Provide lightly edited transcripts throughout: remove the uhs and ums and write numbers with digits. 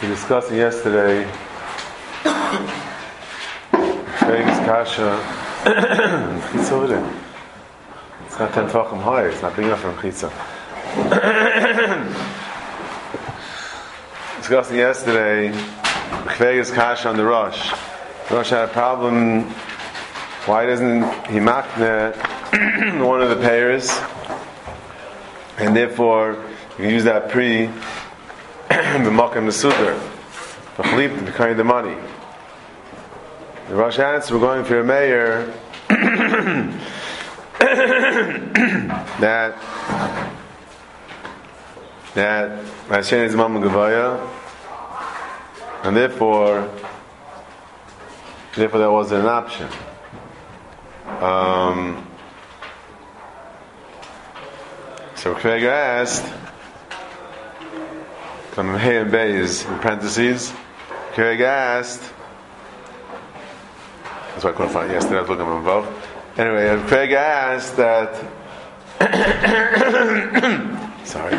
We discussed yesterday Vegas Kasha. Chitza over there. It's not 10 tefachim high. It's not big enough for a chitza. Discussing yesterday Vegas Kasha on the Rosh. The Rosh had a problem. Why doesn't he makne one of the payers? And therefore, you can use that pre b'makam nesudar for chalip to carry the money. The Rosh answer, we're going for a mayor that Hashem is Mama Gavaya, and therefore that wasn't an option. So Craig asked, from Hey and Bay is in parentheses. Craig asked, that's what I couldn't find yesterday, I was looking at them both. Anyway, Craig asked that sorry.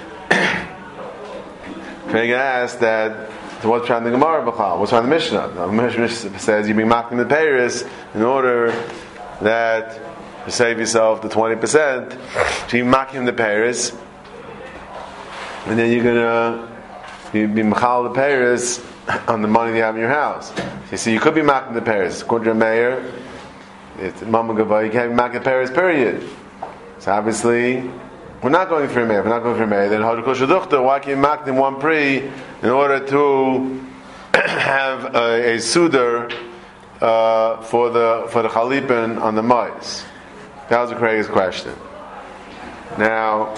Craig asked that what's trying the Gemara B'chal? What's trying the Mishnah? The Mishnah says you bring making the payers in order that to save yourself the 20%, so you making the payers, and then you're gonna be machal the payers on the money you have in your house. You see, you could be making the payers. According to a mayor, it's Mama Gavai, you can't be making the payers, period. So obviously, we're not going for a mayor. If we're not going for a mayor, then why can't you make them one pre in order to have a sudar for the chalipin on the mice? That was the Craig's question. Now,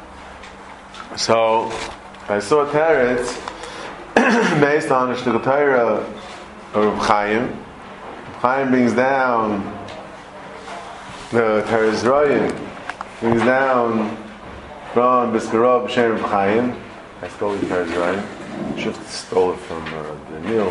so I saw Teretz based on the Shtickle Torah of Chaim. Chaim brings down the Teretz Royim, brings down from Biskarov B'Shem of Chaim. I stole the Teretz Royim. Should have stole it from the Nil.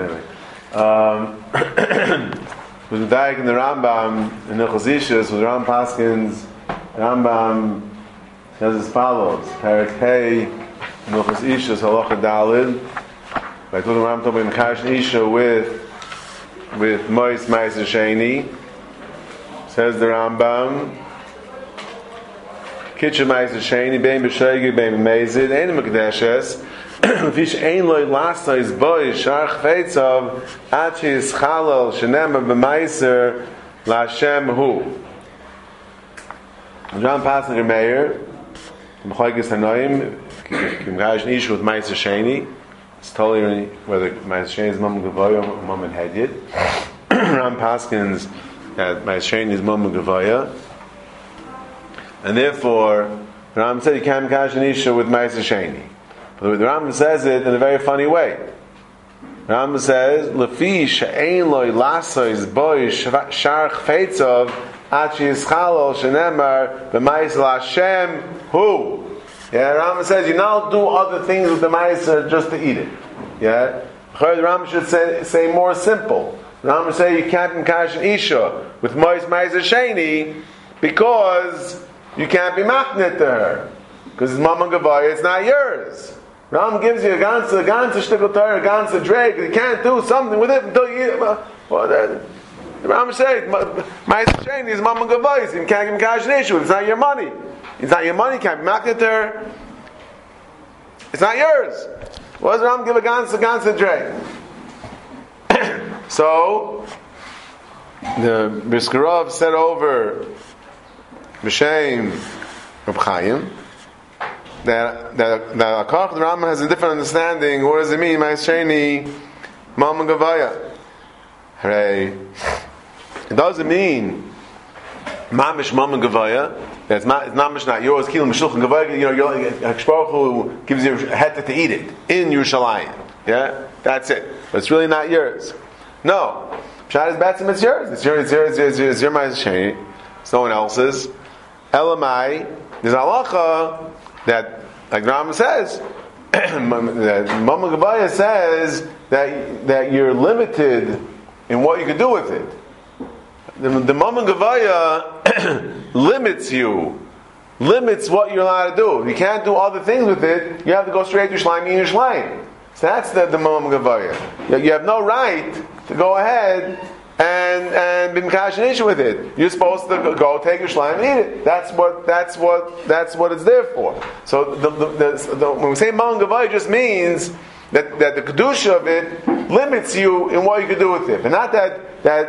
Anyway. Was Medayek in the Rambam in Hilchos Ishus, with Ram Paskins. Rambam says as follows: Perek Hey, Hilchos Ishus, Halacha Dalid. By talking Rambam talking about Kash Isha with Mois Ma'aser Sheni. Says the Rambam, Kitchen Ma'aser Sheni, Bein B'Shegi, Bein B'Mezid, Ein Mekdeshes. Fish ein loy lasa is boy shar chveitzav ad sheis chalal shenemar b'maiser l'Hashem hu. John Passenger Meir M'choigis Hanoim Kimgash Nish with Maiser Sheni. It's totally whether Maiser Sheni is Mama Gavaya or Mama Hedyet. Ram Paskins that Maiser Sheni is Mama Gavaya, and therefore Ram said you can't Kimgash Nish with Maiser Sheni. But the Rambam says it in a very funny way. The Rambam says, "Lefi she'ein loy lasois boy shar chfeitzov ad sheyischalol shenemar b'ma'aser l'Hashem hu." Yeah, the Rambam says you now do other things with the ma'aser just to eat it. Yeah, the Rambam should say more simple. The Rambam say you can't encourage an isha with mois ma'aser sheni because you can't be maknet to her because it's Mama Gavaya, it's not yours. Ram gives you a ganze shtickle Torah, a ganze dreg. You can't do something with it until you. The Ram says, "Ma'aser Sheni is Mama Gavayis. You can't give him cash an issue. It's not your money. It's not your money. You can't be maknet to her. It's not yours." What does Ram give a ganze dreg? So the Biskarov said over B'Shem of Chaim that Akarach the Rambam has a different understanding. What does it mean? Ma'aser Sheni, Mama Gavaya. Hooray! It doesn't mean Mamish Mama Gavaya. It's not yours. Kilim Mishulchan Gavaya. You know, Hakadosh Baruch Hu gives you a heter to eat it in Yerushalayim. Yeah, that's it. But it's really not yours. No, Pshat is Batzim. It's yours. It's your Ma'aser Sheni. It's no one else's. Elamai. There's halacha that, like Rambam says, that Mama Gavaya says that you're limited in what you can do with it. The Mama Gavaya limits what you're allowed to do. If you can't do other things with it, you have to go straight to Yerushalayim. So that's the Mamam Gavaya. You have no right to go ahead and be mekash an issue with it. You're supposed to go take your shleim and eat it. That's what it's there for. So when we say Mamam Gavaya, it just means that the kedusha of it limits you in what you can do with it, but not that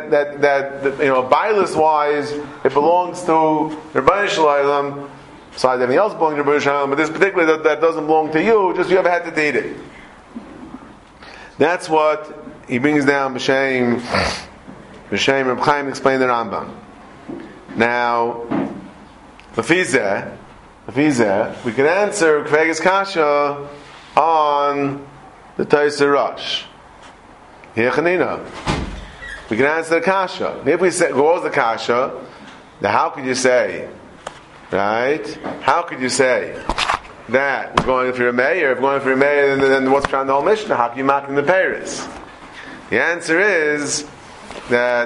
bias wise it belongs to Rebbeinu Shalom. Besides everything else belongs to Rebbeinu Shalom, but this particularly that doesn't belong to you. Just you ever had to eat it. That's what he brings down. B'shem Reb Chaim explained the Rambam. Now, Lefizeh, we can answer Kvegas Kasha on the Taisir Rosh. Hechanina. We can answer the Kasha. If we say, what was the Kasha? Now how could you say, right? How could you say that we're going for a mayor? If we're going for a mayor, then what's around the whole Mishnah? How can you mark in the Paris? The answer is that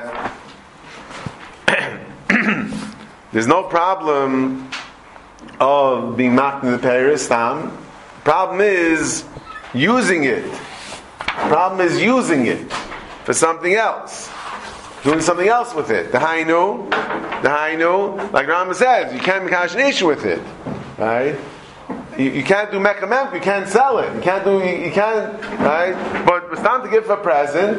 there's no problem of being marked in the Paris. The problem is using it. The problem is using it for something else. Doing something else with it. The Hainu, like Rambam says, you can't make an issue with it. Right? You can't do mekamem, you can't sell it. You can't, right? But it's time to give a present,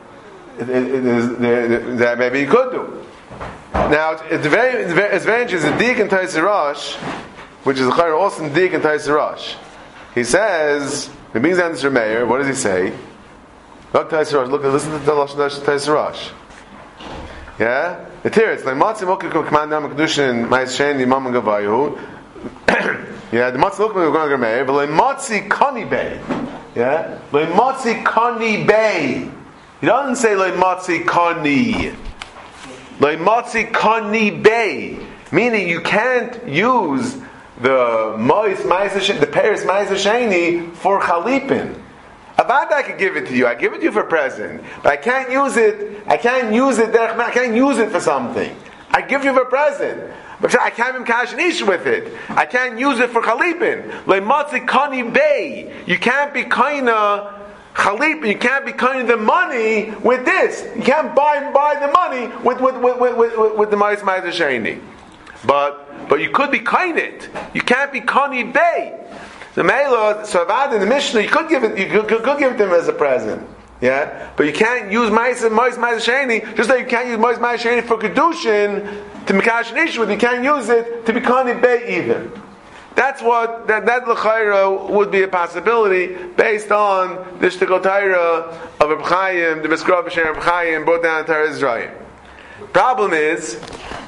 that maybe you could do. Now, it's very interesting. Dik and Taisir Rosh, which is a chayr also Dik and Taisir Rosh. He says, he brings down this Meir, what does he say? Look, listen to the Taisir Rosh. Yeah? The Tiritz, like Matzi Mokik Command Nam Kedushin Ma'is Sheni Mamam Gavayu. Yeah, the Matzi Mokik Command Nam Meir, but like Matzi Kani Bay. Yeah? Like Matzi Kani Bay. He doesn't say like Matzi Kani. Like Matzi Kani Bay. Meaning you can't use the Paris Ma'is Sheni for Chalipin. About I could give it to you. I give it to you for a present, but I can't use it. I can't use it for something. I give you for a present, but I can't be mekash an issue with it. I can't use it for chalipin. Like matzi kani bay, you can't be kinda chalipin. You can't be kinda the money with this. You can't buy the money with the ma'is sheni. But you could be kind it. You can't be kani bay. The Mela, so Avad in the Mishnah, you could give it to them as a present. Yeah? But you can't use Mois Sheni, just like you can't use Mois Sheni for Kedushin to Mekash an issue with. You can't use it to be Kani Bey either. That's what, that L'chaira would be a possibility based on the Shtikotayra of Reb Chaim, the Meskrov B'Shem Reb Chaim, brought down to Israel. Problem is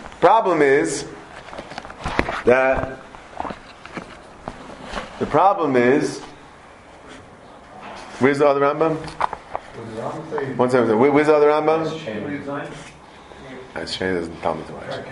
that the problem is, where's the other Rambam? One second. Where's the other Rambam? Shane doesn't tell me too much.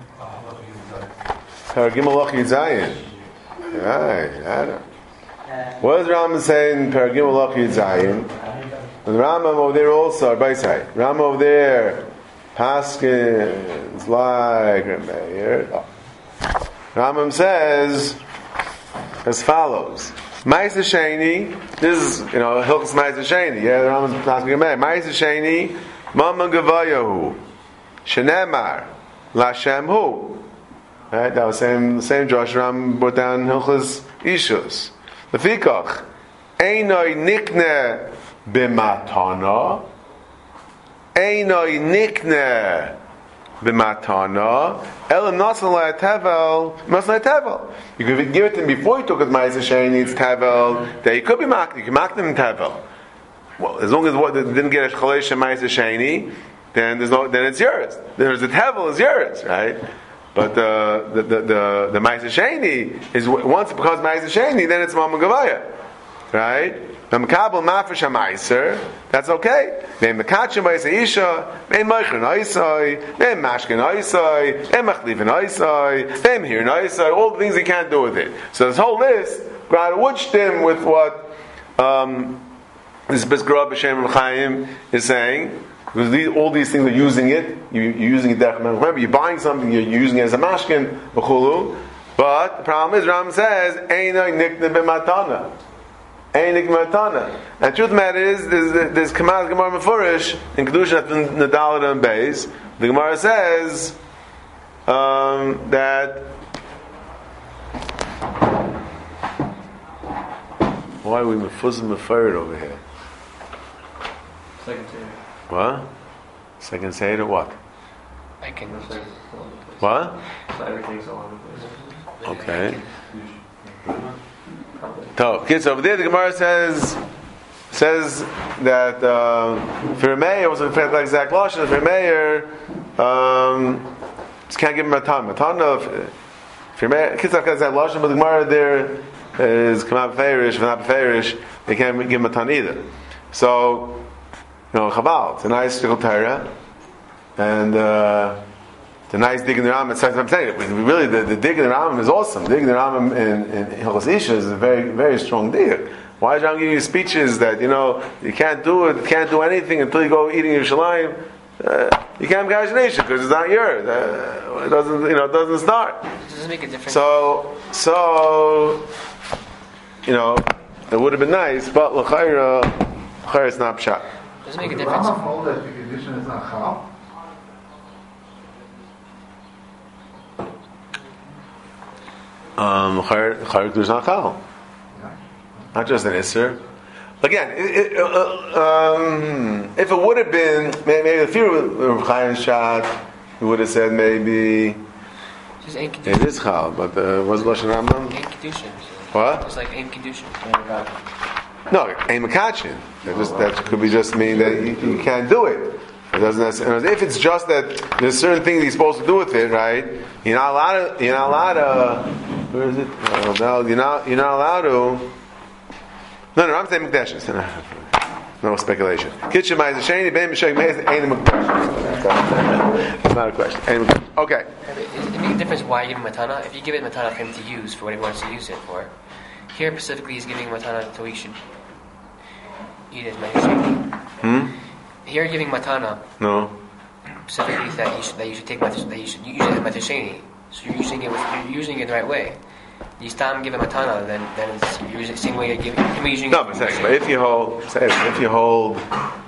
Paragim Aloch Yitzayin. Right. What does Rambam say in Paragim Aloch Yitzayin? And the Rambam over there also, Baisai. Rambam over there, Paskins, like Meir. Rambam says as follows: Ma'aser Sheni. This is Hilchos Ma'aser Sheni. Yeah, the Rambam's asking about Ma'aser Sheni. Mamam Gavayahu. Shenemar Lashem Hu. Right, that was the same Josh Ram brought down Hilchos Ishus. Lefikach Einoi Nikne B'matana. Einoi Nikne B'matana. Elam Nasan La'tevel. Nasan La'tevel. You could give it to him before you took his Ma'aser Sheni. It's Tevel. That you could be marked. You can mark them in Tevel. Well, as long as they didn't get a Chalesh Ma'aser Sheni, then it's yours. There's a Tevel is yours, right? But the Ma'aser Sheni is once it becomes Ma'aser Sheni, then it's Mamam Gavaya, right? Mekabel Mafresh HaMa'aser, that's okay. Ve'em Mekatchem Ba'isei Isha, ve'em Meichrin Oisai, ve'em Mashkin Oisai, ve'em Machlivin Oisai, ve'em Hirin Oisai, all the things you can't do with it. So this whole list, Grad would stem with what this Bezgrab B'Shem Reb Chaim is saying. Because all these things are using it. You're using it. Remember, you're buying something. You're using it as a mashkin, b'chulu. But the problem is, Ram says, "Einoi nikne b'matana." Ein Nikma Matana. And the truth of the matter is, there's Kamal Gemara Mefurish in Kedusha Nadalat and Beis. The Gemara says that. Why are we mefuzim mefered over here? Second Seder. What? Second Seder, what? I can. What? So everything's all over the place. Okay. So, kids, over there the Gemara says that for a mayor, also the exact lashon. For a mayor, just can't give him a matana. For a mayor, kids have exact lashon, but the Gemara there is come out feirish, not feirish. They can't give him a ton either. So, Chabal, it's a nice little Torah, and the nice dig in the Rambam. I'm saying it. Really, the dig in the Rambam is awesome. Dig in the Rambam in Hilchos Isha is a very, very strong dig. Why is Rambam giving you speeches that you can't do it, can't do anything until you go eating Yerushalayim? You can't have Gashnesha because it's not yours. It doesn't start. It doesn't make a difference. So. It would have been nice, but l'chayra it's not pshat. Doesn't make a difference. Rambam hold that the condition is not chal. L'chayra is not chal. Not just an isser. Again, if it would have been maybe the fear of Chaim Shat, we would have said maybe it is chal, but was Lashon Rambam? Ein Kedushin. What? It's like Ein Kedushin. No, Ein Makachin. That could be just mean that you can't do it. It doesn't necessarily. If it's just that there's certain things you're supposed to do with it, right? You're not allowed to. Where is it? You're not allowed to. No, I'm saying Mekdeshes. No speculation. Kitchen Ma'aser Sheni Ben Mishak Ma'aser Ein Mekdeshes. It's not a question. Okay. It makes a difference why you give him matana. If you give it matana for him to use for what he wants to use it for, here specifically he's giving matana so he should eat it. Here you're giving matana. No. Specifically that you should take that you should use it as matasheni. So you're using it the right way. You stop give him matana, then it's you're using the same way you're giving. You're using no, but if you hold.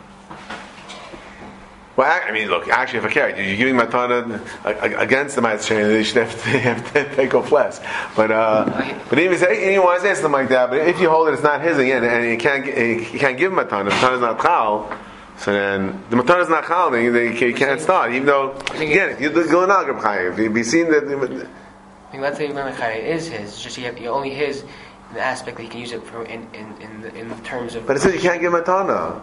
Well, I mean, look. Actually, if I care, you're giving matana against the ma'aser sheni, they should have to take off less. But even you want to say something like that. But if you hold it, it's not his again, and you can't give him matana. Matana is not chal. So then the matana is not chal. Then you can't start, even though again, if you do Gilanagram Chayiv, if you seen that. Let's say it is his. It's just you only his in the aspect that he can use it for in terms of. But it says you can't give matana.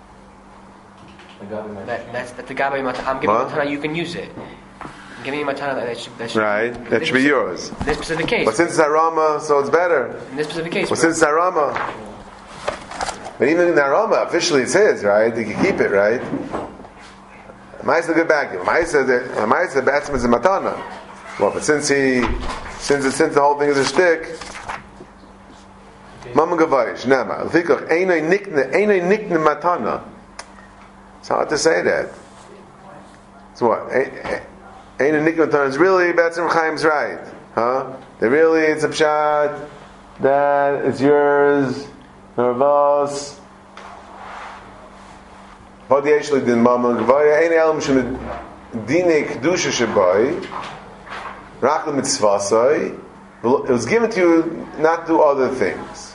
That's the gabai matana. I'm giving matana. You can use it. I'm giving you matana. That should right. That should be yours. In this specific case. But since it's Arama, so it's better. In this specific case. Well, since it's Arama, but even in Arama, officially it's his, right? You can keep it, right? Ma'aser good back. Ma'aser batsman is a matana. Well, but since the whole thing is a shtick, Mama Gavarish, Nema. L'fikach, einay nikne matana. It's hard to say that. So what? Einay nikne matana is really, Betzim Chaim's right. Huh? That really, it's a pshat, that it's yours, nervous. Hodi Eshli din Mama Gavarish, einay elam shun dine kedusha shabai, Rachel mitzvasai. It was given to you not to do other things.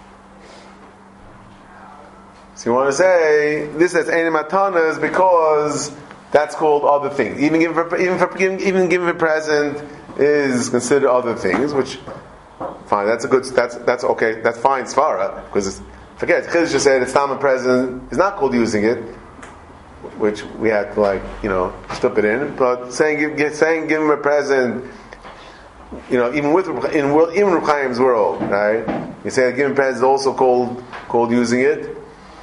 So you want to say this as Ein Matana is because that's called other things. Even giving a present is considered other things, which fine. That's okay. That's fine, svara, because forget Chiddush just said it's not a present. It's not called using it, which we had to step it in. But saying give him a present, even even Reb Chaim's world, right? You say give him a present is also called using it.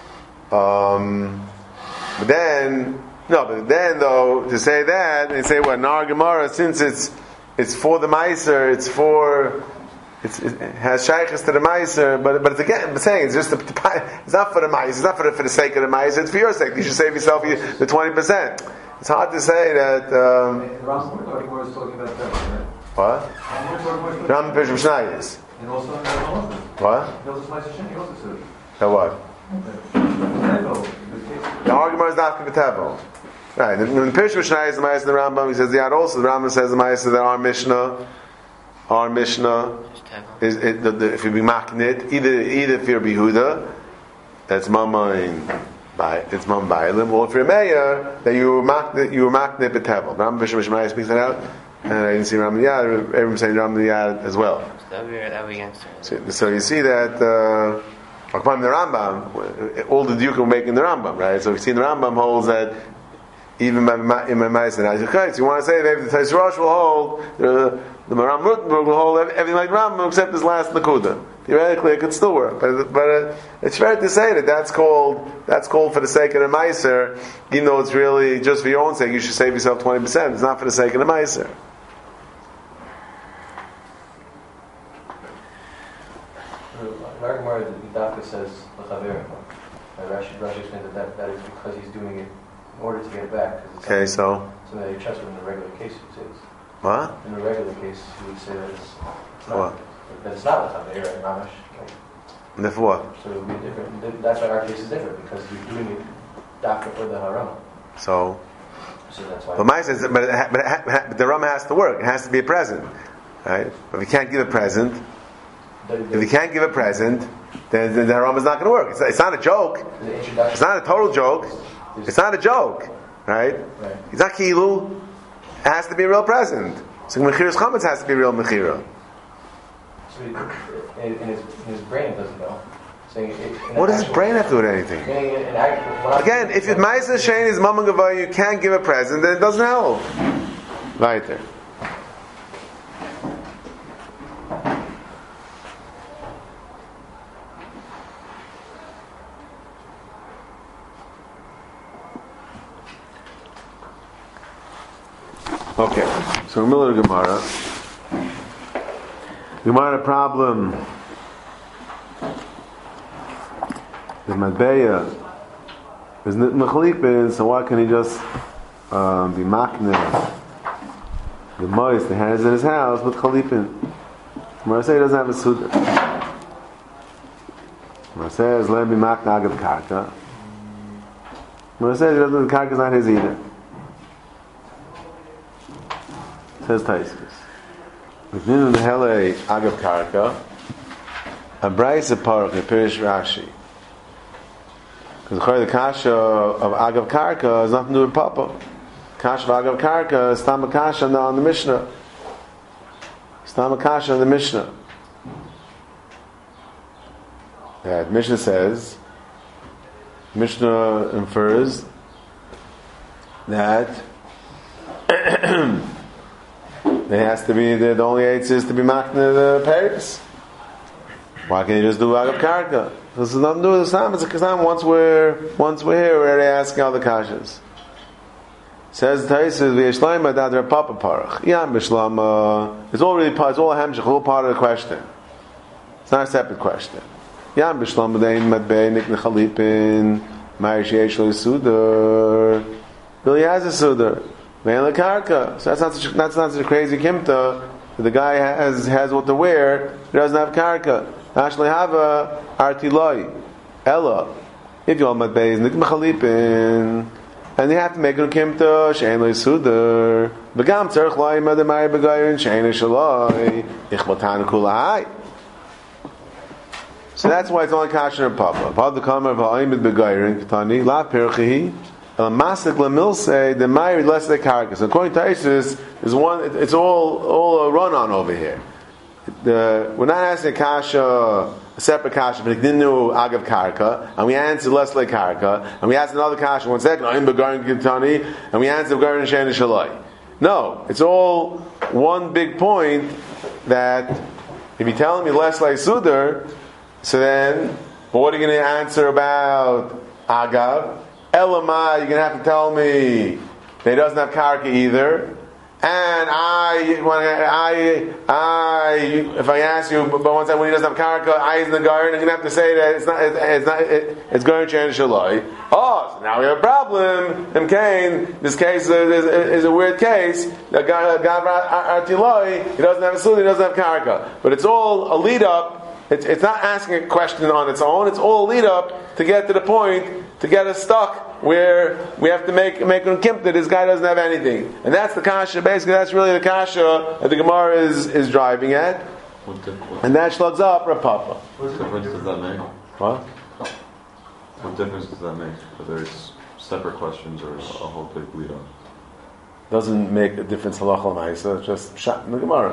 But then though to say that they say Nar Gemara, since it's for the Meiser, it has shaykhs to the Meiser, but it's again saying it's just it's not for the Meiser, it's not for the sake of the Meiser, it's for your sake. You should save yourself the 20%. It's hard to say that. Rambam was talking about that, right? What? Rambam Peshach Mishnayos. And also in the Rambam. What? He also Ma'aser Sheni also said. So what? The argument is not K'v'tevel. Right. In the Pirush Mishnah is the Ma'aser the Rambam. He says the also the Rambam says the Ma'aser that our Mishnah is if you be maknit either if you're Behuda, that's mamain by it's mam bailim, or if you're Meir that you were maknit b'tevel. Rambam Pirush Mishnah speaks that out, and I didn't see Rambam Yad. Everyone saying Rambam Yad as well. That would be against it. So you see that. According to the Rambam, all the Duke are making the Rambam, right? So we see the Rambam holds that even in my Ma'aser and so you want to say maybe the Tais Rosh will hold, the Maram Rutenberg will hold everything like Rambam except his last Nakuda. Theoretically, it could still work, but it's fair to say that that's called for the sake of the Ma'aser, even though it's really just for your own sake. You should save yourself 20%. It's not for the sake of the Ma'aser. Gemara, the Dafka says l'chaver. Rashi explains that is because he's doing it in order to get it back. Okay, so that you trust in the regular case, he says. What? In the regular case, you would say that it's not. What? That it's not l'chaver, right, mamash. And therefore what? So it would be different. That's why our case is different, because you're doing it Dafka for the haram. So that's why. But Ma'aser says, but the Rama has to work. It has to be a present, right? But if you can't give a present. If you can't give a present, then the haram is not going to work. It's not a joke. It's not a total joke. It's not a joke, right? It's not kilu. It has to be a real present. So mechiras chametz has to be a real mechira. So in his brain doesn't know. What does his brain have to do with anything? Again, if it's Ma'aser Sheni is Mammon Gavai, you can't give a present, then it doesn't help. Right there. Okay, so in the middle of Gemara, had a problem. There's Madbeya, there's Mechalipin, so why can he just be makne the moist, the hands in his house with Chalipin? Gemara says he doesn't have a suda. Gemara says, let me makne agav karka. Gemara says he doesn't, the karka is not his either. Says Taisus. Within the Hele Agav Karka, a Braisa Parach, a Pirish Rashi. Because the Kasha of Agav Karka has nothing to do with Papa. Kasha of Agav Karka is Stama Kasha on the Mishnah. Stama Kasha on the Mishnah. That Mishnah says, Mishnah infers that it has to be the only eight is to be makna the Paris. Why can't you just do Agav Karka? This is nothing to do with the Sam. It's a Kasam. Once we're here, we're already asking all the kashas. Says Taisus v'yeshleima dadra papa parach. Yam b'shlama. It's all really part. It's all a hemshich. All part of the question. It's not a separate question. Yam b'shlama dein madbei nik nechalipin ma'ir sheyesh lo yisudar. Really has a sudar. Ve'en lekarka. So that's not such a crazy kimta. The guy has what to wear. He doesn't have karka. Actually have a artiloi. Ella. If you're madbei nik nechalipin. And they have to make a kimta she'en lo yisudar. V'gam tzarich lo'im adamai b'gayin she'en lo shaloi. Ichbatan kulahai. So that's why it's only kasher and papa. Papa the kamar of ha'imid b'gayrin katani la pirchihi el masik lemilse the mayrid less the karkas. According to Isis, is one. It's all a run on over here. We're not asking kasha a separate kasha, but didn't know agav karka, and we answer less like karka, and we ask another kasha 1 second ha'im b'gayrin katani, and we answer b'gayrin she'en shaloi. No, it's all one big point that if you're telling me less like sudar. So then, but what are you going to answer about Agav? Elamai, you're going to have to tell me that he doesn't have karka either. and if I ask you, but one time when he doesn't have karka, I is in the garden, you're going to have to say that it's going to change shaloi. Oh, so now we have a problem. This case is a weird case. The Gav Artiloi, he doesn't have a suli, he doesn't have karka. But it's all a lead up. It's not asking a question on its own. It's all a lead up to get to the point, to get us stuck where we have to make an kimp that this guy doesn't have anything. And that's the kasha, basically that's really the kasha that the Gemara is driving at. And that slugs up Rav Papa. What difference does that make? What? What difference does that make? Whether it's separate questions or a whole big lead up? Doesn't make a difference halacha l'maisa, just shot in the Gemara.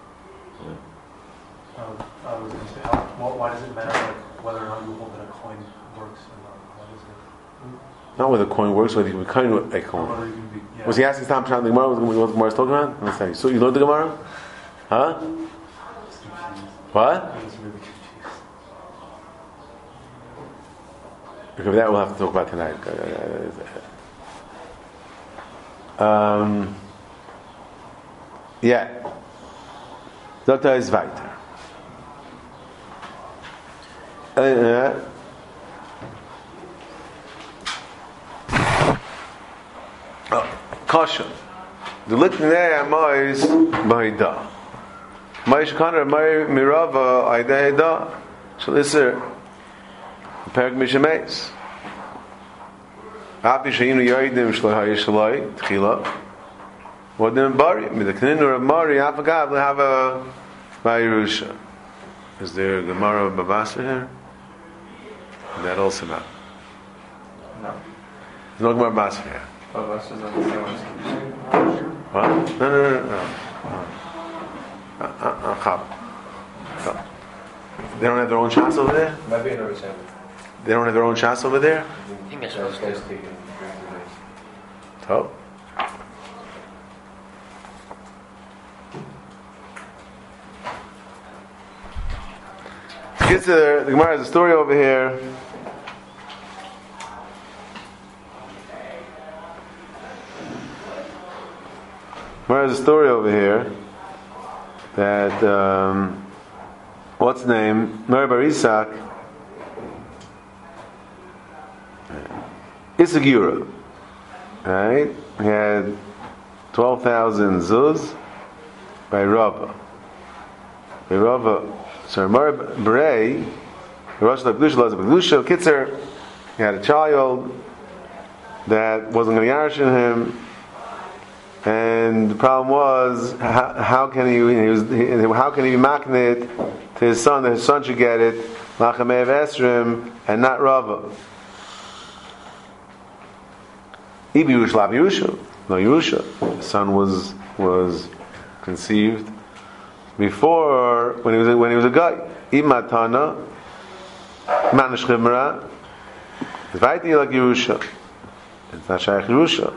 I was going to say, why does it matter whether or not you hold that a coin works or not? Why does it? Not whether a coin works, whether you can kind of a coin. Was he asking Tom Chan the Gemara? What the Gemara is talking about? Understand? So you know the Gemara? Huh? What? Okay, that we'll have to talk about tonight. Yeah. Dr. is weiter. Kasha. The litnei amois ba'ida. Ma'is kaner mirava aida shalisir. Perk mishemeis. Api shayinu yoidim shloi hayishloi tchila. Vodin bari midakninu ramari afagav lehava ba'irusha. Is there a Gemara Babasa here? That also not. No. There's no Gemara Babasa here. Babasa's not the same one. What? No. They don't have their own shas over there? Might be another same. They don't have their own shas over there? I think that's Those what guys taking during the day. Oh. The Gemara has a story over here. Gemara has a story over here that what's the name? Mer Bar Isak Isagura. Right? He had 12,000 zuz by Rava. So Mar B'rei, Rosh L'Gdusha, Kitzer, he had a child that wasn't going to yarshin him, and the problem was how can he be maknit to his son that his son should get it Lachamev Esrim and not Rava. Ibi Yerusha, Yerusha, no Yerusha. His son was conceived before when he was a guy. Imatana, Manish Chimra, Vaiti like Yerusha. It's not Shaykh Yerusha.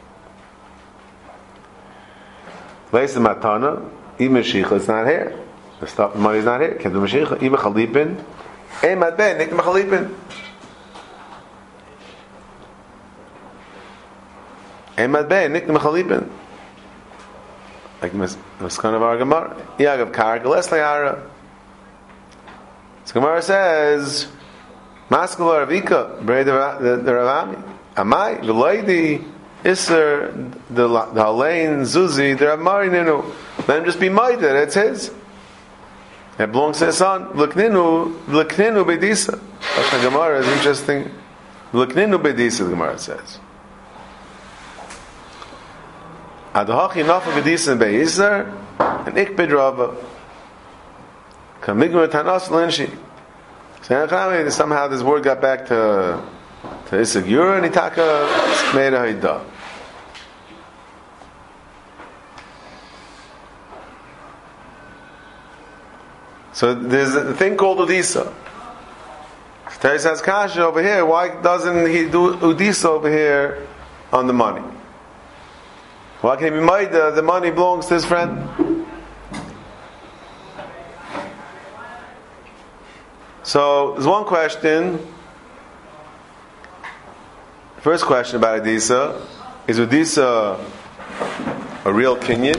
Place the Matana, Imeshicha, it's not here. The stuff, the money's not here. Can't do Meshicha. Iba Chalipin, Emad Ben, Nick Chalipin. Emad Ben, Nick Chalipin. Like Maskan of our Gemara. Yagav Karga, less Layara. So Gemara says, Maskala Ravika, Bray the Ravami. Amai, V'loidi, Isser, the Halein, Zuzi, the Ramari Ninu. Let him just be Maida, that's his. It belongs to his son. L'kninu Bedisa. That's the Gemara is interesting. L'kninu Bedisa, the Gemara says. Adahachi Nafa Bedisa Be'isar, and Ikbid Rava. Kamigma Tanas Linshi. So somehow this word got back to Isagur, and Itaka made a Haidah. So there's a thing called Udisa. Teres has Kasha over here. Why doesn't he do Udisa over here on the money? Why can he be made? The money belongs to his friend. So there's one question. First question about Udisa is Udisa a real kinyan,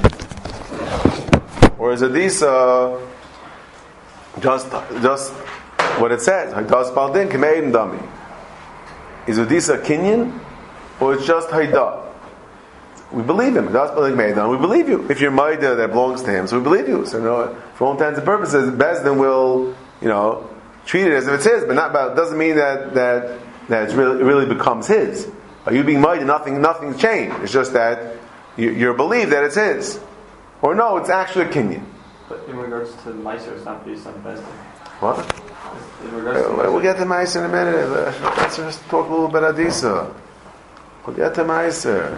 or is a disa just what it says? Haydas baldin k'meidin dami. Is a disa kinyan, or it's just hayda? We believe him. Haydas baldin k'meidin dami. We believe you. If you're maida that belongs to him, so we believe you. So for all intents and purposes, Bezdin will treat it as if it's his, but doesn't mean that it really becomes his. Are you being maida? Nothing's changed. It's just that you're believed that it's his, or no, it's actually a kinyan. But in regards to Meiser, it's not based on Bezdin. What? We'll get to Meiser in a minute. Let's just talk a little bit of Adisa. We'll get to Meiser.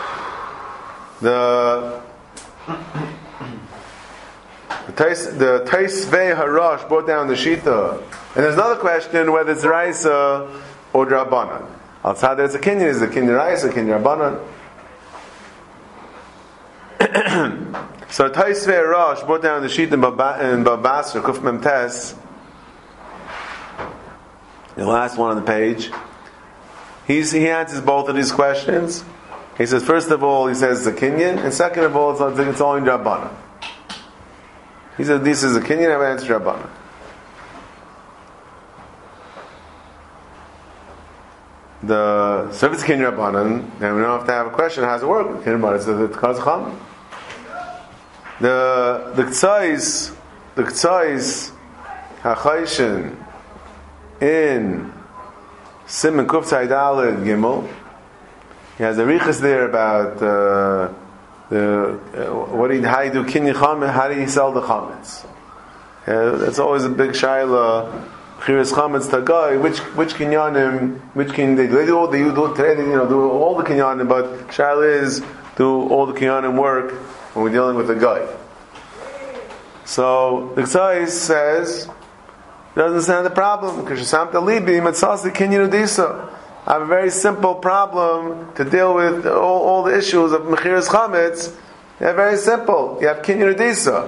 The Taisvei Harash brought down the Shita. And there's another question whether it's Raisa or Drabanan. Outside there's a kinyan. Is the kinyan Raisa, kinyan Drabanan? So Taisvei Harash brought down the Shita in Babasra, Kuf Memtes. The last one on the page. He answers both of these questions. He says, first of all, he says it's a kinyan, and second of all, it's all in Drabanan. He says, this is a kinyan, I have answered Drabanan. So if it's kinyan Drabanan, then we don't have to have a question, how does it work? Kinyan Drabanan, so it's because Cham. The K'tzais HaChayshin in Simon Kuf Tzai Daled Gimel, he has a riches there about how do you do kinyan chametz? How do you sell the chametz? That's always a big shaila. Chiras chametz tagay. Which kinyanim? Which kinyan they do? They do today. Do all the kinyanim, but shaila is do all the kinyanim work when we're dealing with a guy. So the Ksai says doesn't understand the problem because Shasamta Libi Matsasi Kinyan Udisa. I have a very simple problem to deal with all the issues of Mechiras Chametz. They're very simple. You have Kinyan Udisa.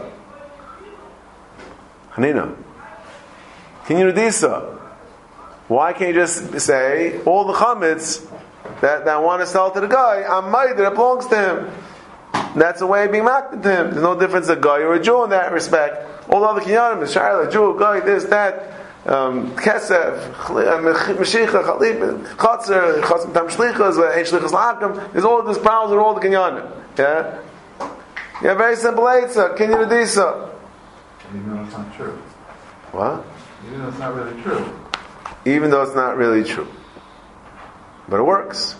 Hanina. Kinyan Udisa. Why can't you just say all the Chametz that I want to sell to the guy, I'm Maida, that belongs to him. That's a way of being marked to him. There's no difference a guy or a Jew in that respect. All the other kinyanim, the Shaila, Jew, guy, this, that, Kesef, Mashiach, Chalib, Chatzer, Chatzim Tam Shlichas, Ein Shlichas L'Hakam. There's all these problems with all the kinyanim. Yeah? Yeah, very simple Eitzah, Kinyan Udisa. Even though it's not true. What? Even though it's not really true. Even though it's not really true. But it works.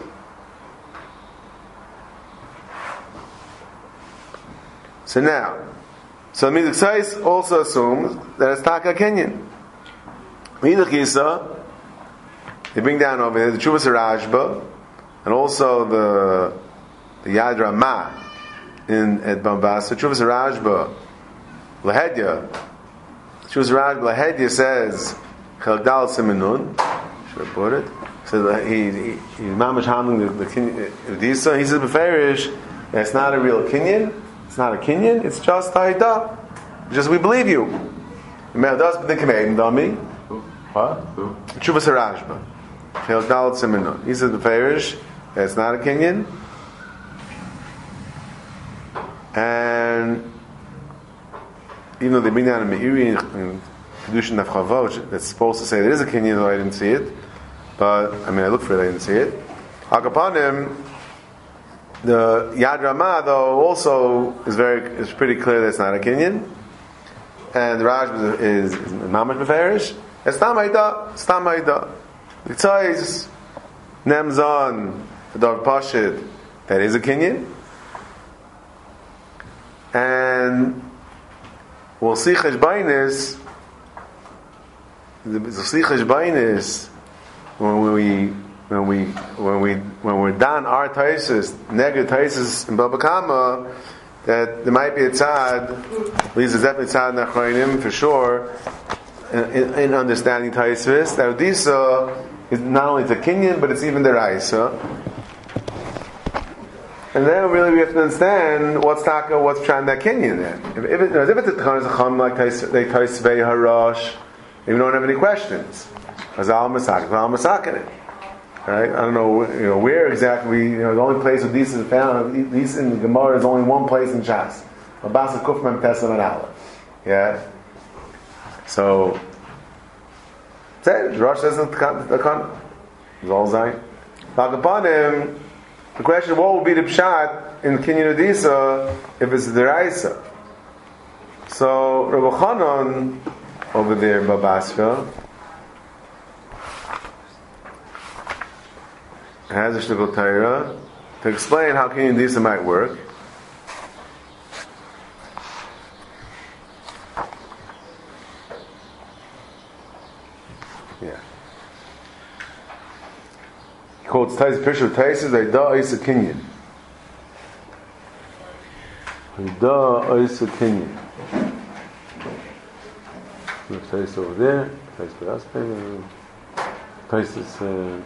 So now, the Ksais also assumes that it's Taka Kenyan. Midach Yisa, they bring down over here the Chuvas Rajba, and also the Yad Ramah at Bombas. The Chuvas Rajba, Lahedya. Chuvas Rajba, Lahedya says, Chalgdal Simenun, should have brought it. So he's mamash handling the Kenyan. He says, Beferish, that's not a real Kenyan. It's not a kinyan, it's just Haida. Just we believe you. What? Chuvas Harashba. He says the Farish, it's not a kinyan. And even though they bring down a Meiri in Kedushin Nafchava, that's supposed to say there is a kinyan, though I didn't see it. But, I looked for it, I didn't see it. Hakapanim, the Yad Ramah, though, also is pretty clear that it's not a kinyan, and the Raj is Mamash Beferish. It's Tamaida. The Tzais Nemzon the Dov Pashid that is a kinyan, and we'll see Cheshbainis. The see Cheshbainis when we're done our taisis, negative taisis in Baba Kama, that there might be a tzad, at least there's definitely tzad nachronim for sure, in understanding taisis, that Odisa is not only the kinyan, but it's even the raisa. And then really we have to understand what's trying that kinyan then. If it's a chacham like Taisvei Harash, we don't have any questions. Azal Masak it. Right? I don't know, where exactly. The only place where this is found, at least in the Gemara, is only one place in Shas. Abasa Kufman Tesam and Aleph. Yeah. So, Rosh says the Kan. It's all Zayin. Back upon him, the question: what would be the pshat in Kinyan Udisa if it's the Raisa? So Rabbi Chanan over there in Babasra has a shtickle Torah to explain how Kinyan Udisa might work. Yeah. He quotes Tais Pishu Taisis Aida Isa Kinyan. Aida Isa Kinyan. Tais over there. Tais for us. Tais is.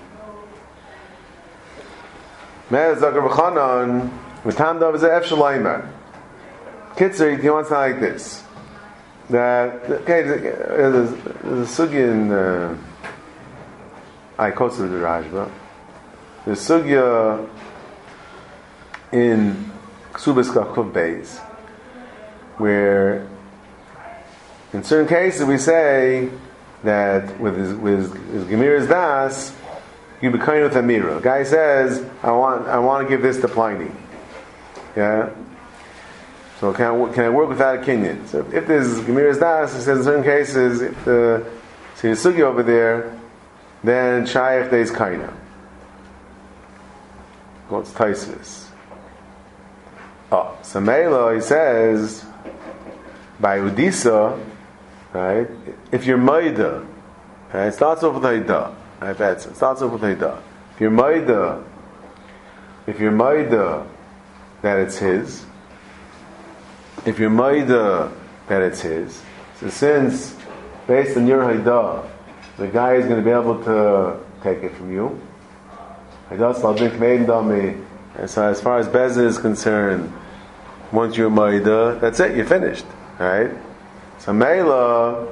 Me'ez Zakar B'chanan V'tam Dav Zeh Efshel Laimer. Kitzer, he wants to like this. That there's a sugya in I quote the Rajba. There's sugya in Ksubas Kachov Beis where in certain cases we say that with his Gemir's Das you be kind with Amira. A guy says, I want to give this to Pliny. Yeah? So can I work without a Kinyan? So if there's Gemir's Das, it says in certain cases, if the Sugi over there, then Shaykh there's Kaina. What's Taisis? So Mela, he says, by Udisa, right? If you're Maida, right? It starts off with Haida. Right? It starts off with Haida. If you're Maida that it's his, if you're Maida that it's his, so since based on your Haida, the guy is going to be able to take it from you. Haida Saldik Maiden Dami. And so as far as Bezin is concerned, once you're Maida, that's it, you're finished. Right? So Mela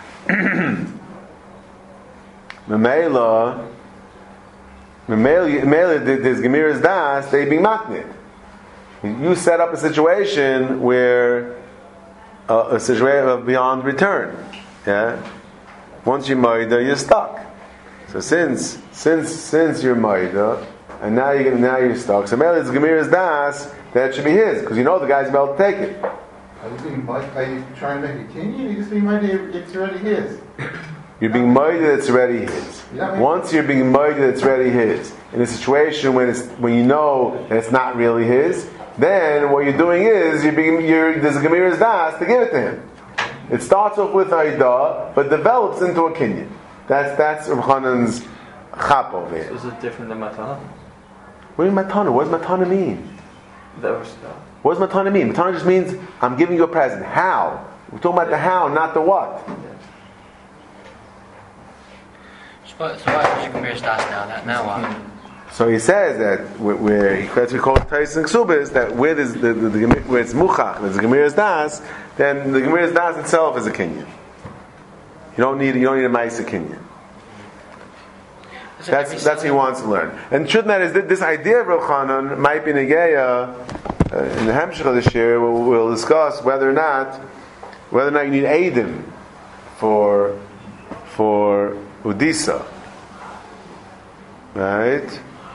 there's Gemir's Das, they be matnit. You set up a situation where a situation of beyond return. Yeah? Once you're Maida, you're stuck. So since you're Maida, and now you're stuck. So Mela is Gemir's Das, that should be his, because the guy's about to take it. Are you trying to make a Kinyan? You're just being Maida, it's already his. You're being Maida, it's already his. Once you're being Maida, it's already his. In a situation when you know that it's not really his, then what you're doing is there's a Gemir's Das to give it to him. It starts off with Haida, but develops into a Kinyan. That's Rav Chanan's chap over here. So is it different than Matana? What do you mean Matana? What does Matana mean? What does Matana mean? Matana just means I'm giving you a present. How? We're talking about the how, not the what. So why should Gemir's Das now what? So he says that where that's we call Tyson Ksubis, that where it's Muchach, there's Gemir's Das, then the Gemir's Das itself is a Kinyan. You don't need a Maisa Kinyan. That's what he wants to learn. And shouldn't that is this idea of Rav Chanan might be Negeya in the Hemshech of this year. We'll discuss whether or not you need Eidim for Udisa, right?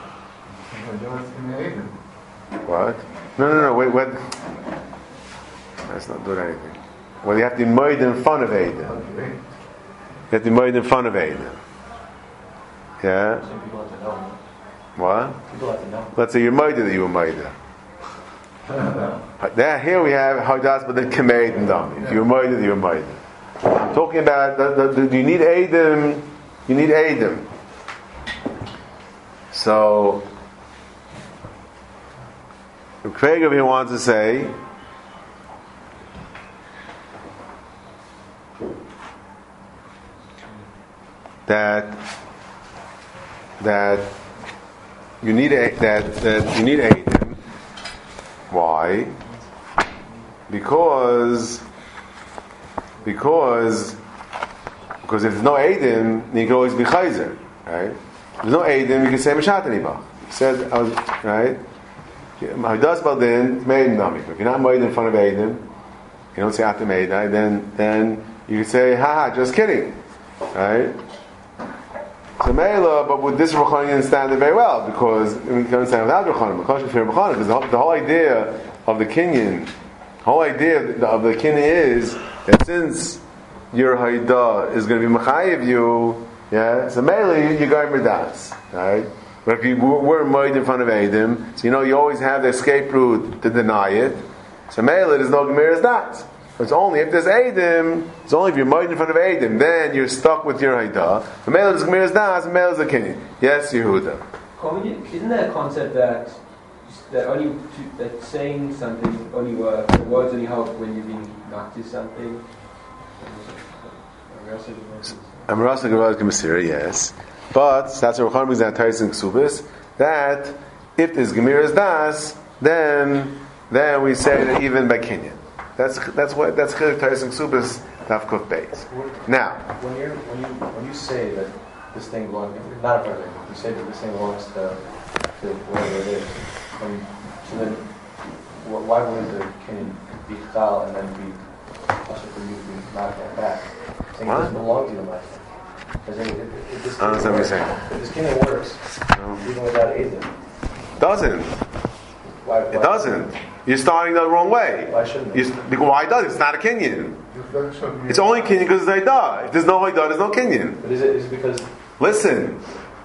What? No. Wait. What? That's not doing anything. Well, you have to be made in front of Eidim. You have to be made in front of Eidim. Yeah. Some people have to know. What? People have to know. Let's say you're made that you were made. Here we have Hadas, but then Kemeid and Dam. If you're made, you're made. I'm talking about do you need Eidim? You need Eidim. So Craig over here wants to say that you need Eidim. Why? Because if there's no Eidim, then you can always be Chayzer, right? there's no Eidim, you can say Meshatani Bach. He said, I was, right? Haidas Baldin, it's made in Namik. If you're not made in front of Eidim, you don't say Atam Eidai, then you can say, haha, just kidding. Right? So Meila, but with this Ruchani, you understand it very well, because we can understand without Ruchani, because the whole idea of the Kinyan, is that since your Haida is going to be Machayev you, yeah, so Meila, you're going Merdas, right? But if you were made in front of Eidim, so you always have the escape route to deny it. So Meila, there's no Gemira's Das. It's only if there's Eidim, it's only if you're made in front of Eidim, then you're stuck with your Haida. The Meila is Gemira's Das, and Meila is a Kinyan. Yes, Yehuda. Isn't that a concept that saying something only works, the words only help when you're being knocked to something? Amarasa Gavaz Gemasira, yes. But that's what Ruchani brings down Taisin Ksubis, that if there's Gemira's Das, then we say that even by Kinyan. That's Chilik Taisin Ksubis Tafkuf Beis. Now, when you say that this thing belongs, not a perfect, you say that this thing belongs to whatever it is. So then, why wouldn't the Kinyan be Chal and then be also for you to be knocked back? Saying it doesn't belong to you, my friend. I don't understand what you're saying. If this Kinyan works, even without Eidim. Doesn't. Why it doesn't. You're starting the wrong way. Why shouldn't it? Why does it? It's not a Kinyan. It's only Kinyan because it's Haida. If there's no Haida, there's no Kinyan. But is it because... Listen.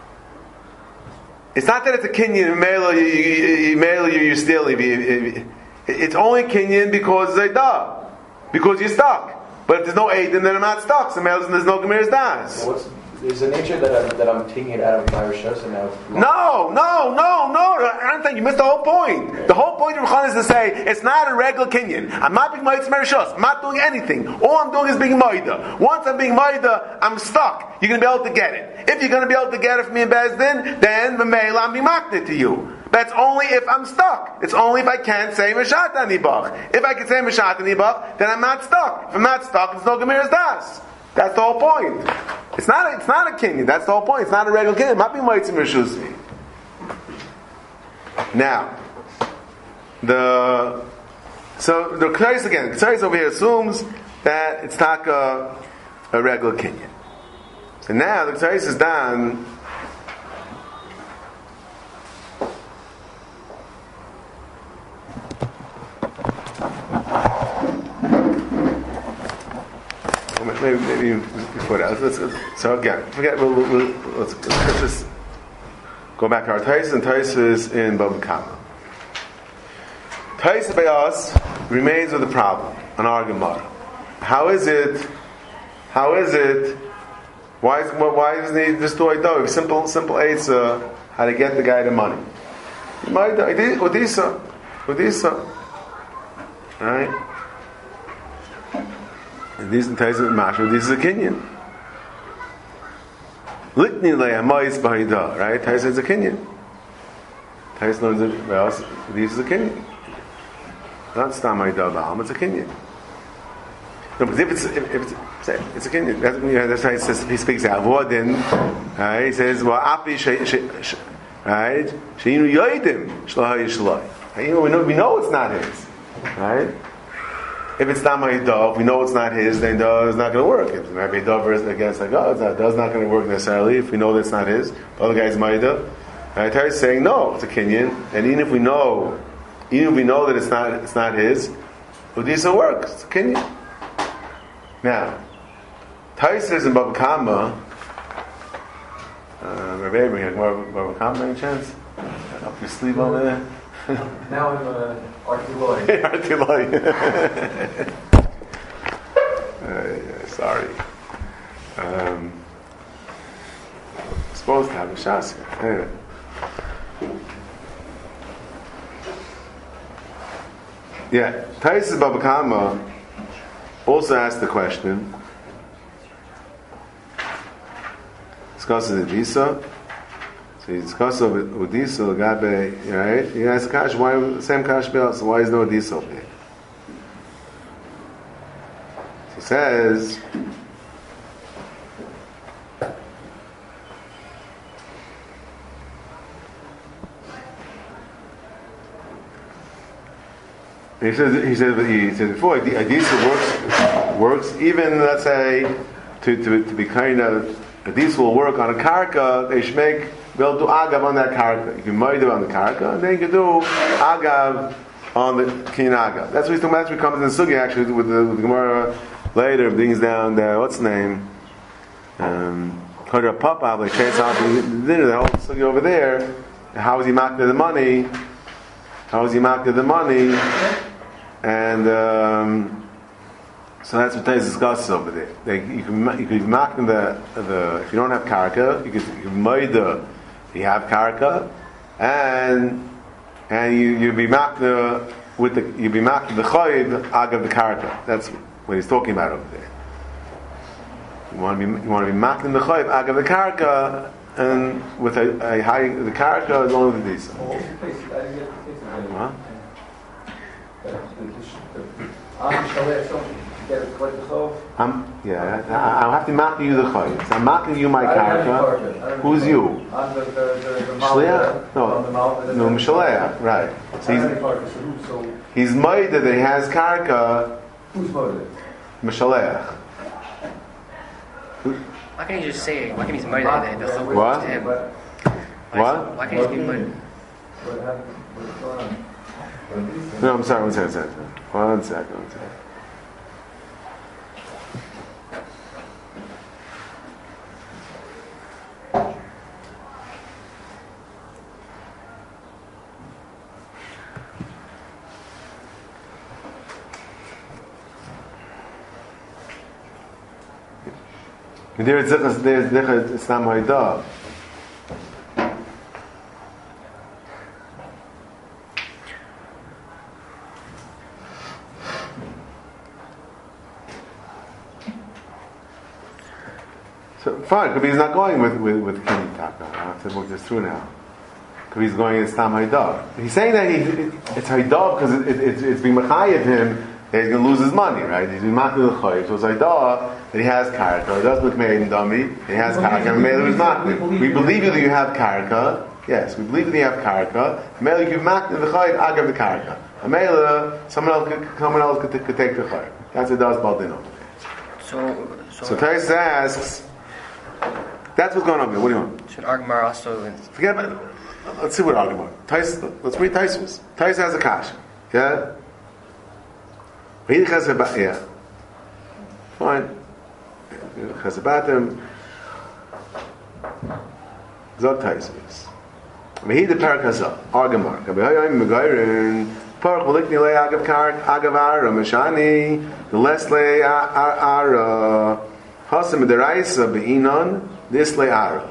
It's not that it's a Kinyan, you're stealing. It's only Kinyan because it's Haida. Because you're stuck. But if there's no Eidim, then I'm not stuck. So there's no Gemira's Das. Is the nature that I'm taking it out of my Rishos and now... No. Anthony, you missed the whole point. The whole point of Ruchani is to say, it's not a regular Kinyan. I'm not being Ma'itz Merishos. I'm not doing anything. All I'm doing is being Ma'ida. Once I'm being Ma'ida, I'm stuck. You're going to be able to get it. If you're going to be able to get it from me in Bezdin, then the Meila, I'm being Makneh to you. That's only if I'm stuck. It's only if I can't say Meshat Anibach. If I can say Meshat Anibach, then I'm not stuck. If I'm not stuck, it's no Gemira's Das. That's the whole point. It's not a Kinyan. That's the whole point. It's not a regular Kinyan. It might be Maitzim Rishusvi. Now, the K'tais again. K'tais over here assumes that it's not a regular Kinyan. So now the K'tais is done. Maybe before that. So again, let's just go back to our Tais, and Tais is in Bava Kama. Tais by us remains with a problem on our Gemara. How is it? Why doesn't he just do it though? Simple Eitzah, how to get the guy the money. Udisa, right? These ties with Mashma, this is a Kinyan. Litni le'amayis b'haida, right? Tais is a Kinyan. Tais knows it well. This is a Kinyan. Not stam haida b'alm, it's a Kinyan. No, because if it's a Kinyan, that's why he speaks out. Right? He says, "Well, api right? Sheinu yoidim shloha yishloi." We know it's not his, right? If it's not my dog, we know it's not his, then it's not going to work. If it might be a dog versus against like, it's not going to work necessarily if we know that it's not his. The other guy's Maida. And Torah is saying, no, it's a Kinyan. And even if we know that it's not his, Udisa works. It's a Kinyan. Now, Torah says in Bava Kama, Rabbi Abraham, Bava Kama, any chance? Up your sleeve over there? Now I'm Artiloy. Artiloy. Sorry. Supposed to have a shas here. Anyway. Yeah. Taisus Bava Kama also asked the question. Discusses the visa. So he discusses with diesel, Gabe, right? He asks Kash, why same Kash belt? So why is no diesel here? He says, He says before a diesel works even, let's say, to be kind of a diesel will work on a karka. They should they'll do agav on that karka. You can moidev on the karka, and then you can do agav on the kinyan. That's what he's talking about. That's what comes in the sugi actually with the Gemara later. Brings down the what's the name? Papa, like chase out the dinner. The whole sugi over there. How is he marking the money? And so that's what Tais discusses over there. You can mark the if you don't have karka, you can moida. You have karka, and you be marked the chayiv agav the karka. That's what he's talking about over there. You want to be marked in the chayiv agav the karka, and with a high the karka is only the diesel. Huh? I'll have to mark you the chayyim. So I'm marking you my karka. Who's you? Shliach? No, Mishaleach. Right. So he's made that he has karka. Who's made? Mishaleach. Why can't you just say? Why can't he made that the chayyim What? to him? What? Why can't he just be made? What's going on? No, I'm sorry. One second. There's Islam Haidah. So fine, because he's not going with Kini Taka. I have to work this through now. Because he's going in Islam Haidah. He's saying that it's Haidah because it's being Machayev him. He's going to lose his money, right? He's been making the chayiv. So it's Haidah that he has karka. It does look made in dummy. He has karka. And Mele is making. We believe you that you have karka. Yes, we believe that you have karka. Mele, you making the chayiv. Agav the karka. And Mele, someone else could take the chayiv. That's what it does Baldino. So Tais asks. That's what's going on here. What do you want? Should Argamar also? Forget about it. Let's see what Argamar. Let's read Tais. Tais has a kasha. Yeah. Yeah. Fine. Chazabatim. Zot Taisus. Mehi the parak hazah. Argamar. Kabehayim megayrin. Parak malikni le agav karak agav ara mashani. The less le ara. Hasim deraisa beinon. This le ara.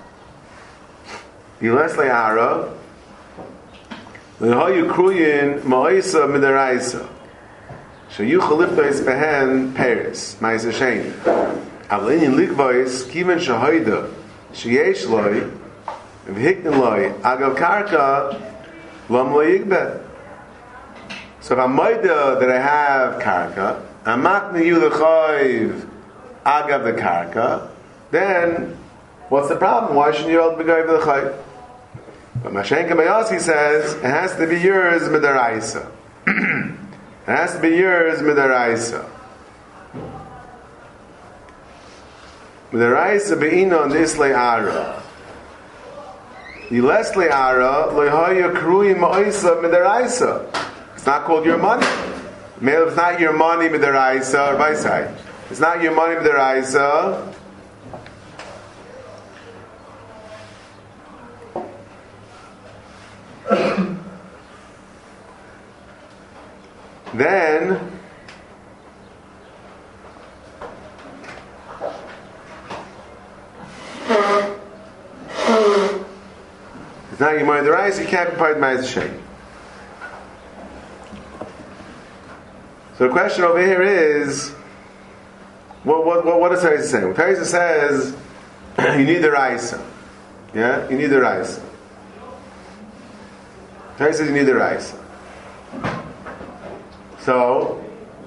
The less le ara. Lehayu kruyin ma'isa mideraisa. So you chaliftois behen Paris, ma'isa shein. Avlinin likvois kiven shahayda sheyesh loy v'hiknin loy agav karka lam lo yigbeh. So if I'm maida that I have karka, I'm makni you the chayiv agav the karka, then what's the problem? Why shouldn't you all be going the chayiv? But Mashenka Mayasi says it has to be yours midaraisa. It has to be yours midaraisa. Midaraisa be'inon islay ara. The lesly ara loyhaya kruim ma'isa midaraisa. It's not called your money. It's not your money midaraisa or by side. It's not your money midaraisa. Then it's not your money the rice, you can't be part of the shame. So the question over here is what is Taisa saying? Taisa says you need the rice. Yeah? You need the rice. Taisa says you need the rice. So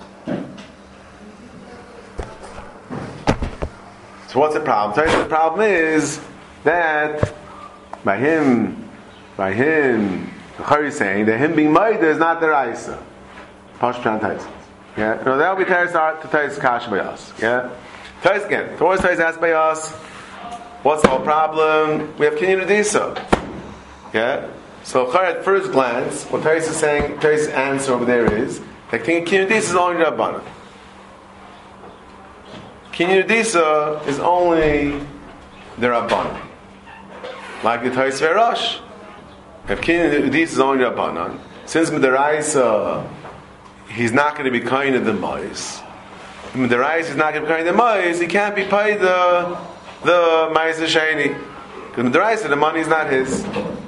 what's the problem? The problem is that by him, the Chari is saying that him being Maida is not the Raisa. Pashtan Tais. Yeah, no, that will be Tais to Tais Kash by us. Yeah, Tais again. The worst Tais asked by us. What's the whole problem? We have Kinyan Adisa. Yeah. So at first glance, what Tais is saying, Tais' answer over there is that Kinyan Adisa is only Rabbanan. Kinyan Adisa is only the Rabbanan. Like the Tais Ve'Rosh. If Kinyan Adisa is only Rabbanan, since Midaraisa he's not going to be kind of the Mois. Midaraisa is not going to be kind of the Mois, he can't be paid the Ma'aser Sheni. Because Midaraisa, the money is not his.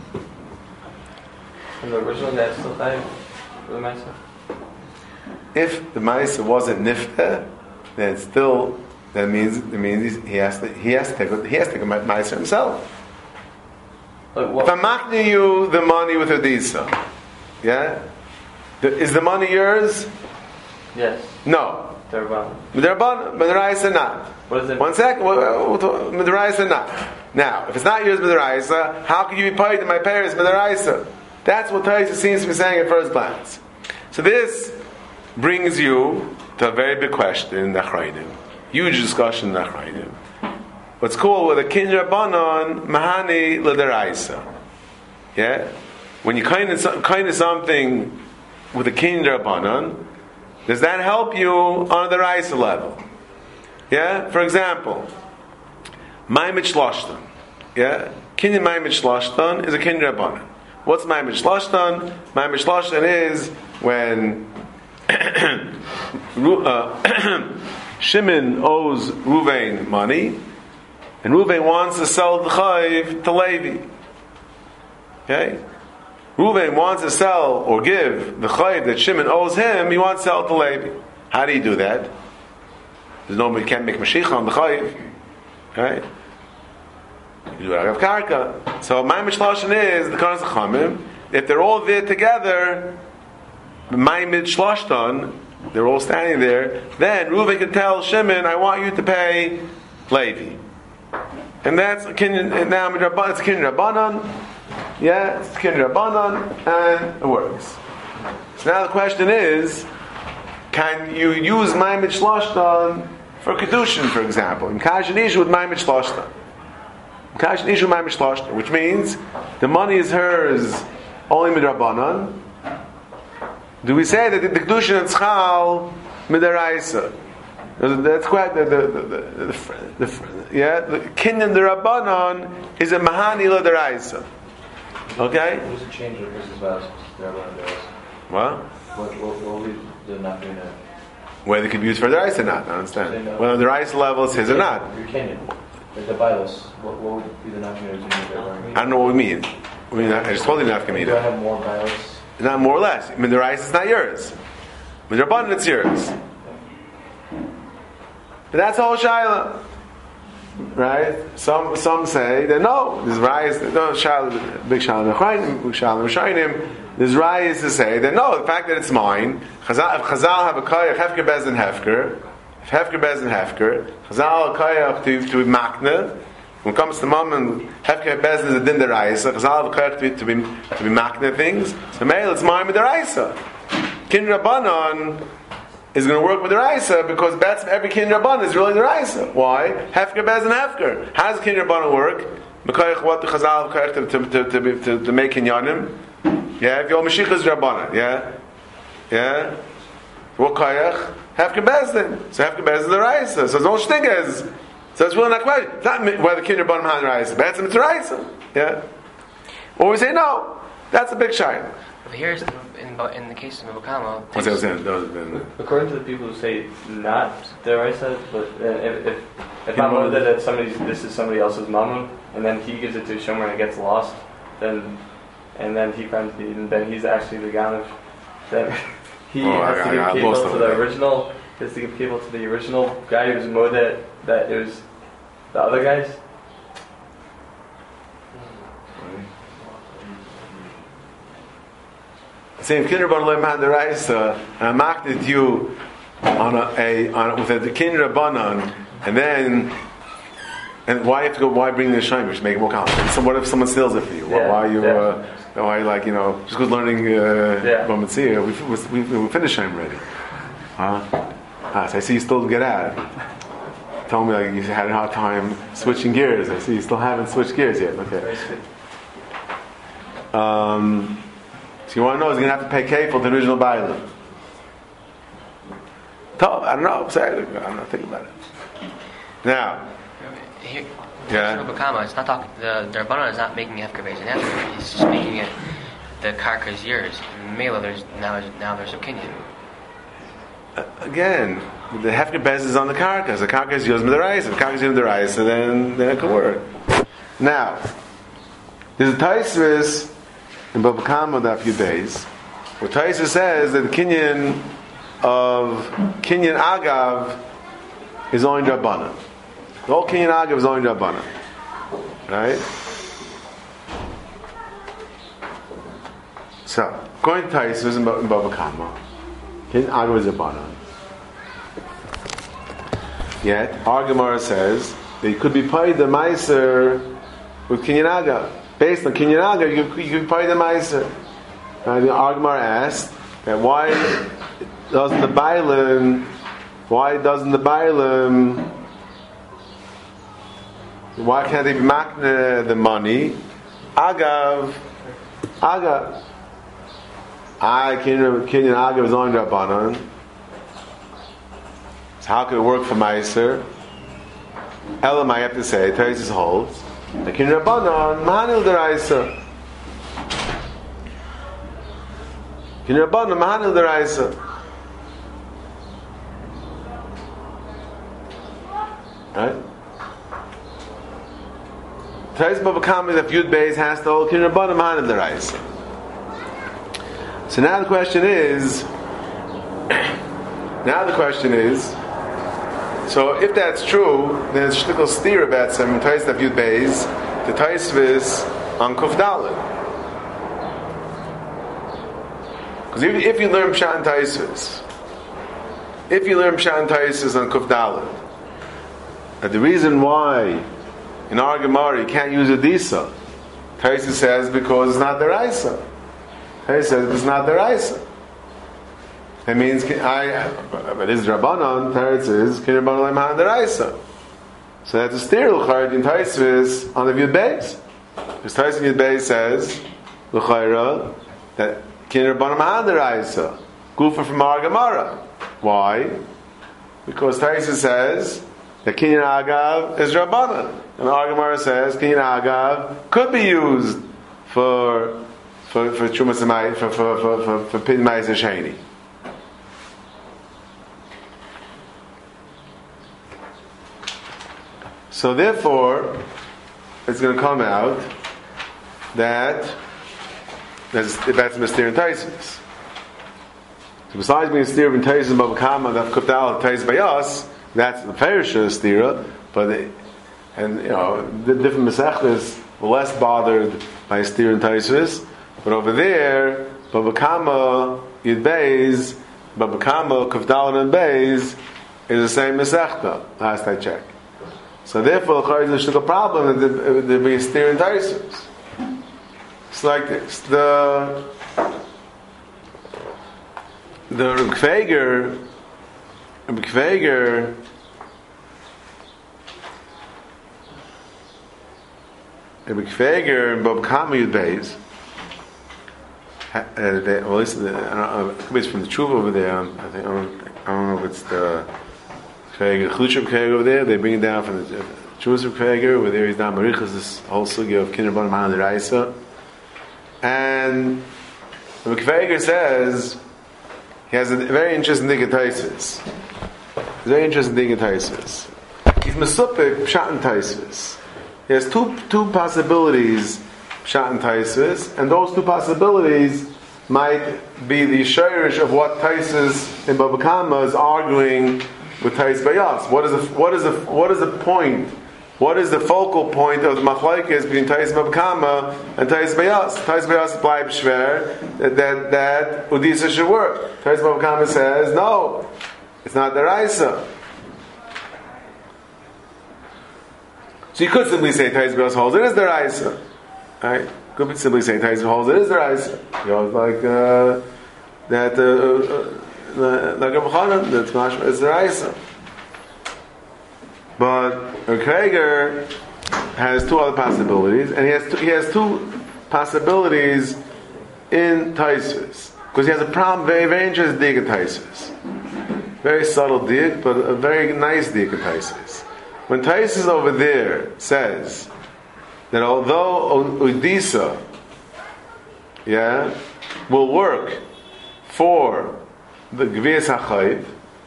And the original guy still died for the Ma'aser? If the Ma'aser wasn't Nifta, then still that means he has to take a Ma'aser himself. If I'm making you the money with a Disa, yeah? Is the money yours? Yes. No. Derban. Midaraisa not. What is it? 1 second. Midaraisa not. Now, if it's not yours, Midaraisa, how can you be paid to my parents, Midaraisa? That's what Taisa seems to be saying at first glance. So this brings you to a very big question in the Achrayim. Huge discussion in the Achrayim. What's called with a Kin Rabbanon Mahani L'Daraisa. Yeah? When you kind of something with a Kin Rabbanon, does that help you on the Raisa level? Yeah? For example, Maimit Shloshtan. Yeah? Kin Maimit Shloshtan is a Kin Rabbanon. What's Maimit Shloshtan? Maimit Shloshtan is when Shimon owes Ruvain money, and Ruvain wants to sell the Chayiv to Levi. Okay? Ruvain wants to sell or give the Chayiv that Shimon owes him, he wants to sell it to Levi. How do you do that? There's nobody can't make Mashiach on the Chayiv. Right? You do it out of Karka. So my Mishloshan is the Karas Chamim. If they're all there together, my Shloshtan, they're all standing there, then Ruvain can tell Shimon, I want you to pay Levi. And that's now it's Kinyan Rabbanan. Yeah, it's Kinyan Rabbanan, and it works. So now the question is, can you use Maimed Shloshtan for Kedushin, for example? In Kashan Ishu with Maimed Shloshtan. Kashan Ishu Maimed Shloshtan, which means the money is hers only Midrabanan. Do we say that the Kedushin and Tzchal Midaraisa? That's quite the Kinyan the Rabbanon is a Mahani La Daraisa. Okay? What's the change of versus vows? What? What will be the nafina? Whether it can be used for the rice or not, I understand. Whether the rice level is his or not. Your Kenyan. The Bibles, what would be the nafina? I don't know what we mean. I just told you the nafkamina. Do I have more Bibles? Not more or less. I mean, the rice is not yours. With your abundance, it's yours. But that's the whole shaila. Right? Some say that no, this rice, no, shaila, big shaila mechayim, big shaila meshayim. This rice to say that no, the fact that it's mine, if Chazal have a koyach, hefker bez and hefker, if hefker bez and hefker, Chazal a koyach to be makna. When it comes to mom and hefker bez is a din deraisa, Chazal have a koyach to be makna things. So male, it's mine with deraisa. Kin Rabbanon is going to work with the Raisa because that's every Kin Rabbanon is really the Raisa. Why? Hefker bez and hefker. How does Kin Rabbanon work? What the Chazal have to make kinyanim. Yeah, if your Mashiach is Rabbanan, yeah. What koyach? Hefker bezdin. So hefker bezdin is the Raisa. So it's no shtig as. So it's really not question. It's not whether Kin Rabbanan has Raisa. But it's Raisa. Yeah. Or we say no. That's a big shine. But here's in the case of Mubakama. What's that saying? According to the people who say not the Raisa, but if I'm know that this is somebody else's mammon, and then he gives it to Shomer and it gets lost, then. And then he finds and then he's actually the Ganav. Then he has to give people to the original. He has to give people to the original guy who's Modet. That it was the other guys. Same Kinder Rabbanon learned the Raisa, and I marked it you on with a Kinder Rabbanon, and then. And why have to go? Why bring the shayim? Which make it more complicated. So what if someone steals it for you? Why you? why, like, just because learning Bava Metzia, we finished him already. So I see you still didn't get out. Told me like you had a hard time switching gears. I see you still haven't switched gears yet. Okay. So you want to know, he's going to have to pay kefil to the original Bailam. I don't know. I'm not thinking about it. Now, Here, yeah. It's not talking. The Rabbanan is not making Hefker based on Hefker. He's just making it. The karka is yours. Mela, there's a kinyan. Again, the Hefker Bez is on the karka. The karka is yours Midaraisa. If the karka is yours Midaraisa, then it could work. Now, there's a Taisvis in Bava Kama Daf Yud Beis, where Taisvis says that the kinyan of kinyan agav is only Rabbanan. The whole kinyan agav is only Rabbanan. Right? So, according to Taisvis in Bava Kama, kinyan agav is Rabbanan. Yet, our Gemara says that you could be paid the meiser with kinyan agav. Based on kinyan agav, you could pay the meiser. And our Gemara asked that why doesn't the Bailam, why can't they be makna the money? Agav. Kinyan agav is only Rabbanan. So how could it work for meiser? Elam, I have to say, Taisus holds. The kinyan Rabbanan, Mahanil Deraisa. Kinyan Rabbanan, Mahanil Deraisa. Right? Taisus Bava Kama, if Yud Beis has to hold kinyan Rabbanan, Mahanil Deraisa. So now the question is, so if that's true, then it's shtickle steer about some Taisus Daf Yud Beis, the Taisvis on Kuf Dalet. Because if you learn Pshat and Taisvis, on Kuf Dalet, that the reason why in our Gemara you can't use a Disa, Taisvis says because it's not Deraisa. Taisvis says it's not Deraisa. It means, but it's Rabbanan, Teretz is, Kinyan Rabbanan Le'man Deraisa. So that's a steer, L'chayr, in Taisvis, on the Yud Beis. Because Taisvis Yud Beis says, L'chayr, that Kinyan Rabbanan Le'man Deraisa. Gufa from our Gemara. Why? Because Taisvis says, that Kinyan Agav is Rabbanan. And our Gemara says, Kinyan Agav could be used for Chumas Amai, for Pin Ma'aser Sheni. So therefore, it's going to come out that that's Mysterious and Taisus. So besides being Mysterious and Taisus and Bava Kama, that Kuf Dalet Taisus by us, that's the Perisha Stira, but the different Mesechtas were less bothered by Stira and Taisus, but over there, Bava Kama Yud Beis, Bava Kama Kuf Dalet and Beis is the same Mesechta. Last I checked. So therefore, there's a problem that there be a steer in Taisus. It's like this. The Kveger, in Bava Kama Yud Beis, well, listen, I don't know, it's from the Tshuva over there. I don't know if it's the Kveger, Chlushim Kveger over there. They bring it down from the Tshuva Kveger, where there is down Marichas, this whole sugya of Kinyan Rabbanan Mahanil Deraisa. And the Kveger says he has a very interesting thing at Taisus. Very interesting thing at Taisus. He's Mesupik Pshat and Taisus. He has two possibilities, Pshat and Taisus, and those two possibilities might be the shirish of what Taisus in Bava Kama is arguing with Taisus Bayas. What is the point? What is the focal point of the machlokes between Taisus Bava Kama and Taisus Bayas? Taisus Bayas bleibt schwer that Udisa should work. Taisus Bava Kama says no, it's not Deraisa. So you could simply say Taisus Bayas holds it is Deraisa, right? Could be simply saying Taisa holds it is the Raisa. You know, it's like that like Rav Chanan, that's mashma is the Raisa. But Kreger has two other possibilities, and he has two possibilities in Taisvis, because he has a problem, very, very interesting dig in Taisvis. Very subtle dig, but a very nice dig in Taisvis. When Taisvis over there says that although Udisa, will work for the Gvias HaChayv,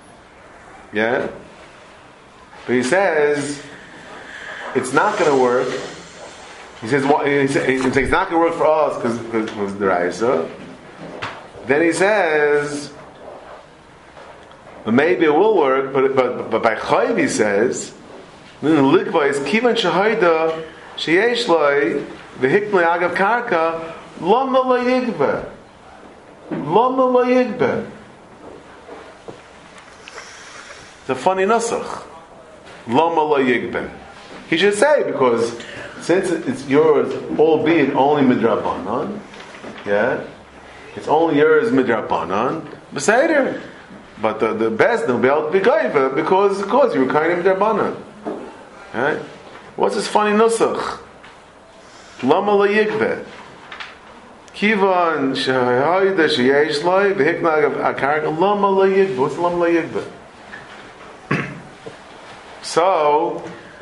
but he says it's not going to work. He says it's not going to work for us because of the Raisa. Then he says, well, maybe it will work, but by Chayv he says, Likva is Kivan Shahida Sheyesh Loi V'Hikmei Agav Karka Lama Lo Yigbe. Lama Lo Yigbe. It's a funny nusach. Lama Lo Yigbe. He should say, because since it's yours, albeit only midrabanan, it's only yours midrabanan, beseder. But the best will be able to be gaiva because you were kind of midrabanan. Right? What's this funny nusach? Lama Lo Yigbe. Kivan shehayda sheyesh loi v'hiknag akarka lama Lo Yigbe. What's Lama Lo Yigbe? So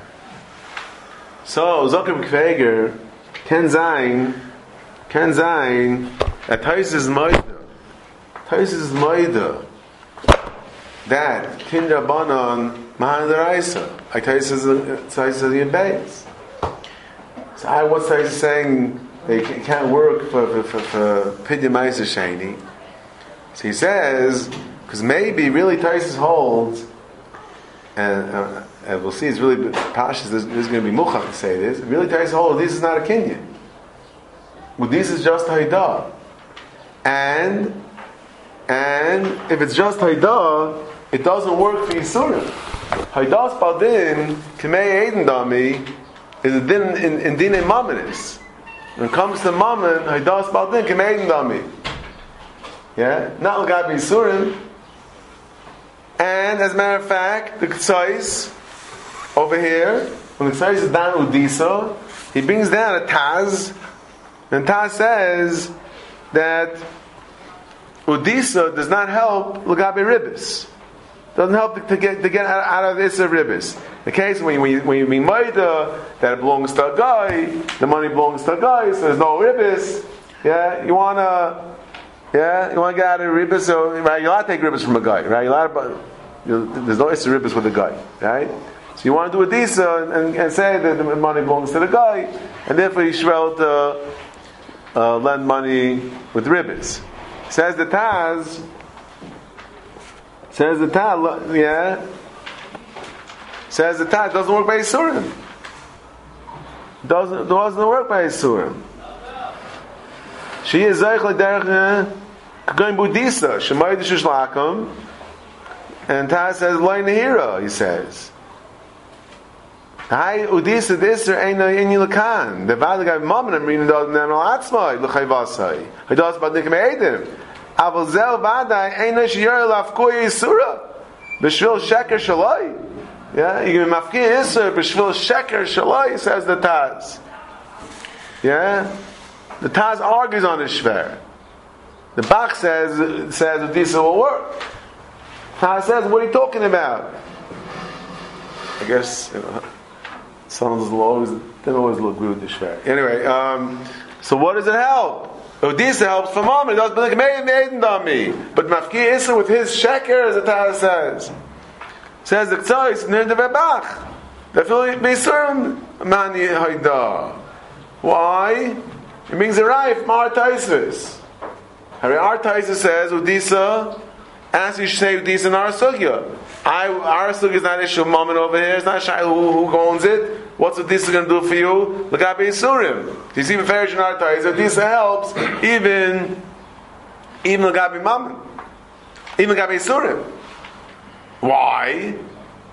Zokim Kveger Ken Zayin at Taisis Maida that Kindra Banan Mahan Daraisa like Taisis Yin Beis. So what's Taisis saying they can't work for Pidya Maisa Shani? So he says, because maybe really Taisis holds, and we'll see, it's really Pashas, there's going to be Muchach to say this. Really, Taisus holds this is not a Kinyan. Well, this is just Haidah. And if it's just Haidah, it doesn't work for Yisurim. Haidah Spaldin, K'mei Eiden Dami, is a din in Dinei Mamanis. When it comes to Mammon, Haidah Spaldin, K'mei Eiden Dami. Not L'gabi Yisurim. And as a matter of fact, the K'tzais over here, when the K'tzais is down Udisa, he brings down a Taz, and Taz says that Udisa does not help L'gabi Ribbis. Doesn't help to get out of this Ribbis. The case when you mean Maida, that it belongs to a guy, the money belongs to a guy, so there's no Ribbis. You want to get out of Ribbis, so right, you're allowed to take Ribbis from a guy, right? There's no Issa Ribbis with a guy, right? So you want to do a Disa and say that the money belongs to the guy, and therefore you should be able to lend money with Ribbis. Says the Taz, doesn't work by Yisurim. Doesn't work by Yisurim. She is Zeichel Derech going Budisa, Shemay D'Shishlakam, and Taz says, Loi Nehira, he says. Hai Udisa Disr Eina Inyi Lakan. The Vadagai Maman Amrina Dod Nemel Atzmai, L'chai Vasai. Hadas Badnik Me'edim. Aval Zel Vadai Eina Shiyar Lafkoy Yisura. B'shvil Sheker Shalai. You can mafki Yisur, B'shvil Sheker Shalai, says the Taz. The Taz argues on this shver. The Bach says Udisa will work. Taz says, what are you talking about? I guess, some of those didn't always look good with the shver. Anyway, so what does it help? Udisa helps for mom. It doesn't like maiden dami. But Mafki Issa with his sheker, as the Taz says. Says the Ktsois, near the Bach. The Philip Beisurim Mani Haida. Why? It means a rife, Mar Taisis. Our Taisis says, Udisa, as you should say Udisa in our Sugya. Our Sugya is not issue moment over here, it's not shy who owns it. What's Udisa going to do for you? L'gabi Yisurim. You see the Farish in our Taisis, Udisa helps even L'gabi Mammon. Even L'gabi Yisurim. Why?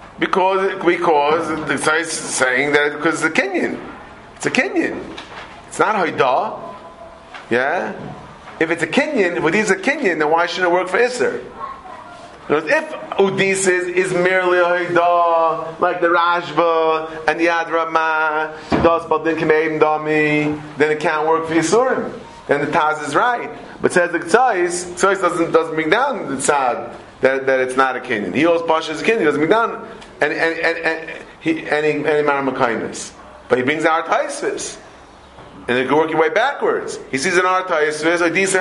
Because the Taisis is saying that because it's a Kenyan. It's a Kenyan. It's not Haidah. Yeah? If it's a Kenyan, if Udisa is a Kenyan, then why shouldn't it work for Isser? If Udis is merely a Haidah, like the Rashba and the Ad Ramah, then it can't work for Yisurim. Then the Taz is right. But says the Tzais doesn't bring down the Tzad that it's not a Kenyan. He holds Pasha as a Kenyan, he doesn't bring down any Maramah. But he brings out Taisvis. And you can work your way backwards. He sees an Taisvis, Odisa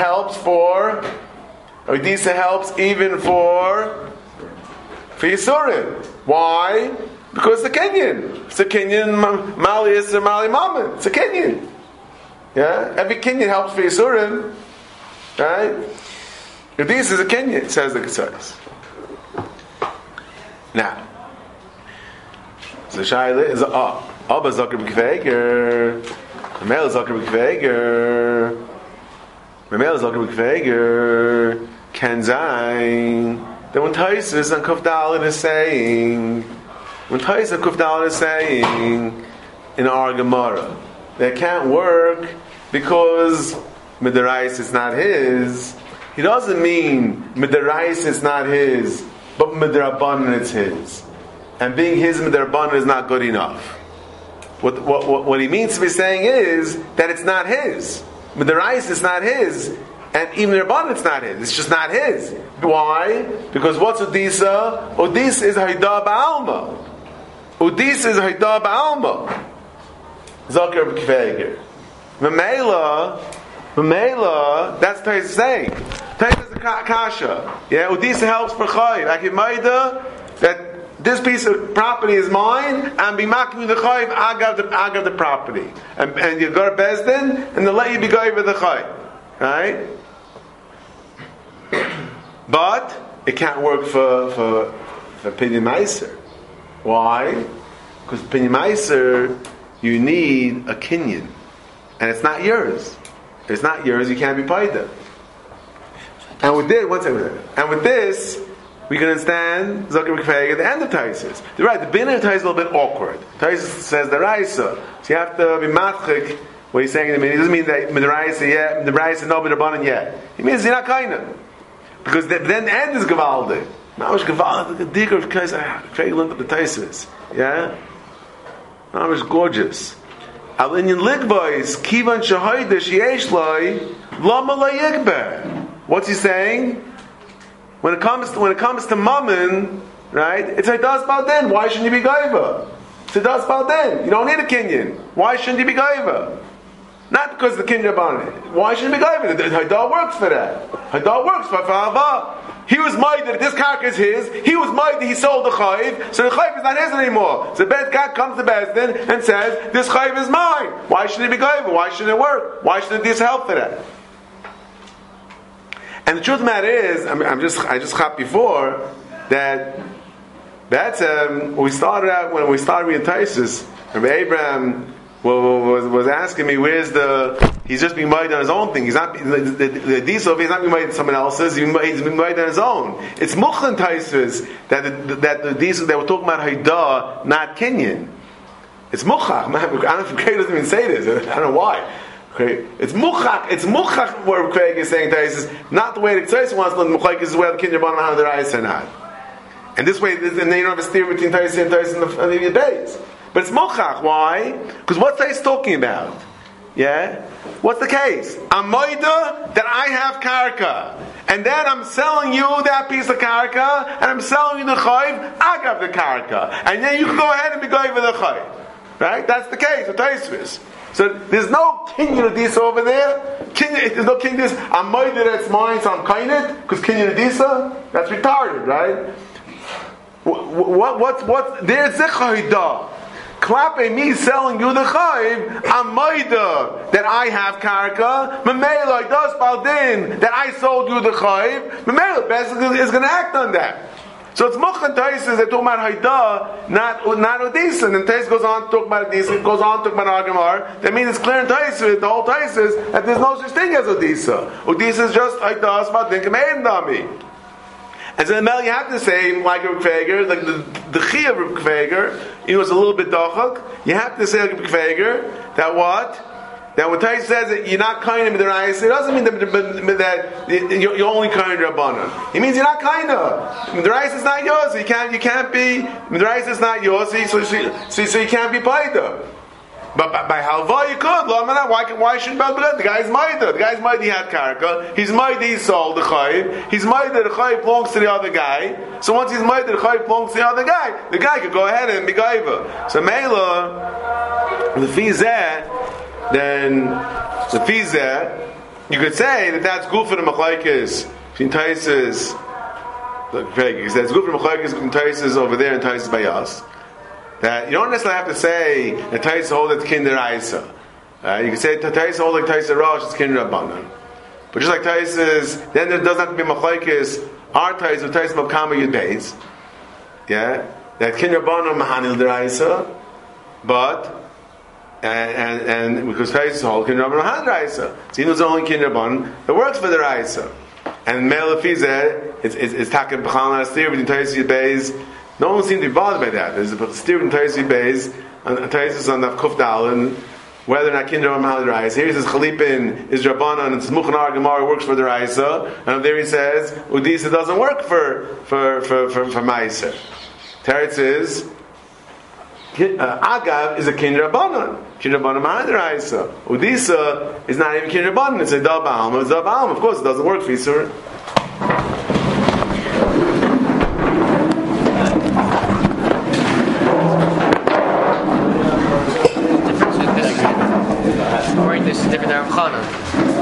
helps even for Yisurim. Why? Because it's a Kenyan. It's a Kenyan Mali Isser Mali Mammon. It's a Kenyan. Yeah? Every Kenyan helps for Yisurim. Right? Odisa is a Kenyan, says the Ketsaris. Now, so Shaila is Abba Zakir B'Kveger, Mamel Zakir B'Kveger, Ken Zayin. Then when Taisus and Kuf Dalet is saying, in our Gemara, that can't work because Midarais is not his. He doesn't mean Midarais is not his, but Midrabanan it's his. And being his Midrabanan is not good enough. What he means to be saying is that it's not his. Midarais is not his, and even Midrabanan it's not his. It's just not his. Why? Because what's Odisa? Odisa is Haidah Ba'alma. Odisa is Haidah Ba'alma. Zakir B'Kveger. Mamela, that's what he's saying. Tais is the kasha. Yeah, Odisa helps for Chayiv. I can maida that this piece of property is mine, and be making the Chayiv, agav the property. And you go to Bezdin, and they'll let you be going with the Chayiv. Right? But it can't work for Pinyin Meiser. Why? Because Pinyin Meiser, you need a Kinyan. And it's not yours. If it's not yours, you can't be paida. And with this, we can understand Zakir B'Kveger at the end of Taisus. You're right, the beginning of Taisus is a little bit awkward. Taisus says the Raisa. So you have to be matchik what he's saying. It doesn't mean that the Raisa yet, the Raisa no b'Rabbanan yet. He means you're not kind of. Because then the end is Gavaldi. Now it's Gavaldi, the digger of Kveger learned up the Taisus. Yeah? Now it's gorgeous. Al inyan ligbois kivan shahaydish yesh loy lama la yigber. What's he saying? When it comes to mammon, right? It's Haidas Balden. Why shouldn't you be gaiva? It's Haidas Balden. You don't need a kinyan. Why shouldn't you be gaiva? Not because the kinyan bani. Why shouldn't you be gaiva? The Haidah works for that. Haidah works for Hava. He was made that this karka is his. He was made that he sold the chayiv, so the chayiv is not his anymore. So the bed cat comes to Bezdin and says, "This chayiv is mine." Why shouldn't it be gaiva? Why shouldn't it work? Why shouldn't this help for that? And the truth of the matter is, I just hopped before that. That's when we started reading Taisus. Rabbi Abraham was asking me, "Where's the?" He's just being made on his own thing. He's not the Disov. He's not being made on someone else's. He's being made on his own. It's Muchlan Taisus that the Disov they were talking about Haidah, not Kenyan. It's Muchach. I don't know if Craig doesn't even say this. I don't know why. Okay. It's Muchach. It's Muchach where Craig is saying Taisus, not the way the Taisus wants to learn Muchach is where the Kenyan Ban how their eyes are not. And this way, and then you don't have a steer between Taisus and Taisus in the days. But it's Muchach. Why? Because what's Taisus talking about? Yeah? What's the case? I'm moida that I have karka. And then I'm selling you that piece of karka, and I'm selling you the chayv, I got the karka. And then you can go ahead and be going with the chayv. Right? That's the case with Taisvis. So there's no kinyan adisa over there. There's no kinyan adisa. I'm moida that's mine, so I'm kainit, because kinyan adisa, that's retarded, right? What's there's the chaydah. Klape me selling you the chayiv, I'm maida that I have karka. Memela does baldin that I sold you the chayiv. Memela basically is going to act on that. So it's Muchlan Taisus that talk about Haidah, not Odisa. And Taisus goes on to talk about Odisa, it goes on to talk about Agamar. That means it's clear in Taisus, the whole Taisus, that there's no such thing as Odisa. Odisa is just Haidah, Spadin, Kamein Dami. And so the Mel, you have to say, like Reb Kveger, like the Chi of Reb Kveger, it's a little bit dachak. You have to say like Reb Kveger that what? that when Tais says that you're not kind of Midaraisa, it doesn't mean that you're only kind of Rabbanan. It means you're not kind of. Midaraisa is not yours. So you can't be Midaraisa is not yours. So you can't be Paida. But by halva you could. Why shouldn't the guy's Maida? The guy's Maida, he had karka. He's Maida, he sold the chayiv. He's Maida, the chayiv belongs to the other guy. So once he's Maida, the chayiv belongs to the other guy. The guy could go ahead and be gaiva. So Mela, the fizeh, then the fizeh, you could say that that's good for the machlokes between Taisus. Look, Craig, he says good for the machlokes between Taisus over there and Taisus by us. That you don't necessarily have to say that Tais hold it Kinder Aisa. You can say Tais hold like Tais Rosh, it's Kinder Abanan. But just like Tais is, then there doesn't have to be Machlaikis, our Tais or Tais Mabkama Yud Beis. Yeah? That Kinder Abanan Mahanil Der Aisa, but, and because Tais hold Kinder Abanan Mahanil Der Aisa. So even though it's only Kinder Abanan, it works for the Aisa. And Mele Fizeh, it's Taken B'chalna Astir, between Tais Yud Beis. No one seemed to be bothered by that. There's a steer in Taisi Beis, and Taisi on the Kuf Dalin, whether or not Kinder or Mahal Reis. Here he says Chalipin is Rabbanan, and Smuchanar Gemara works for the Raisa, and there he says Udisa doesn't work for Ma'aser. Teretz is Agav is a Kinder Rabbanan. Kinder Rabbanan Mahal Raisa. Udisa is not even Kinder Rabbanan. It's a Dab Alma. It's Dab Alma. Of course, it doesn't work for Yisur. This is different than Rav Chana.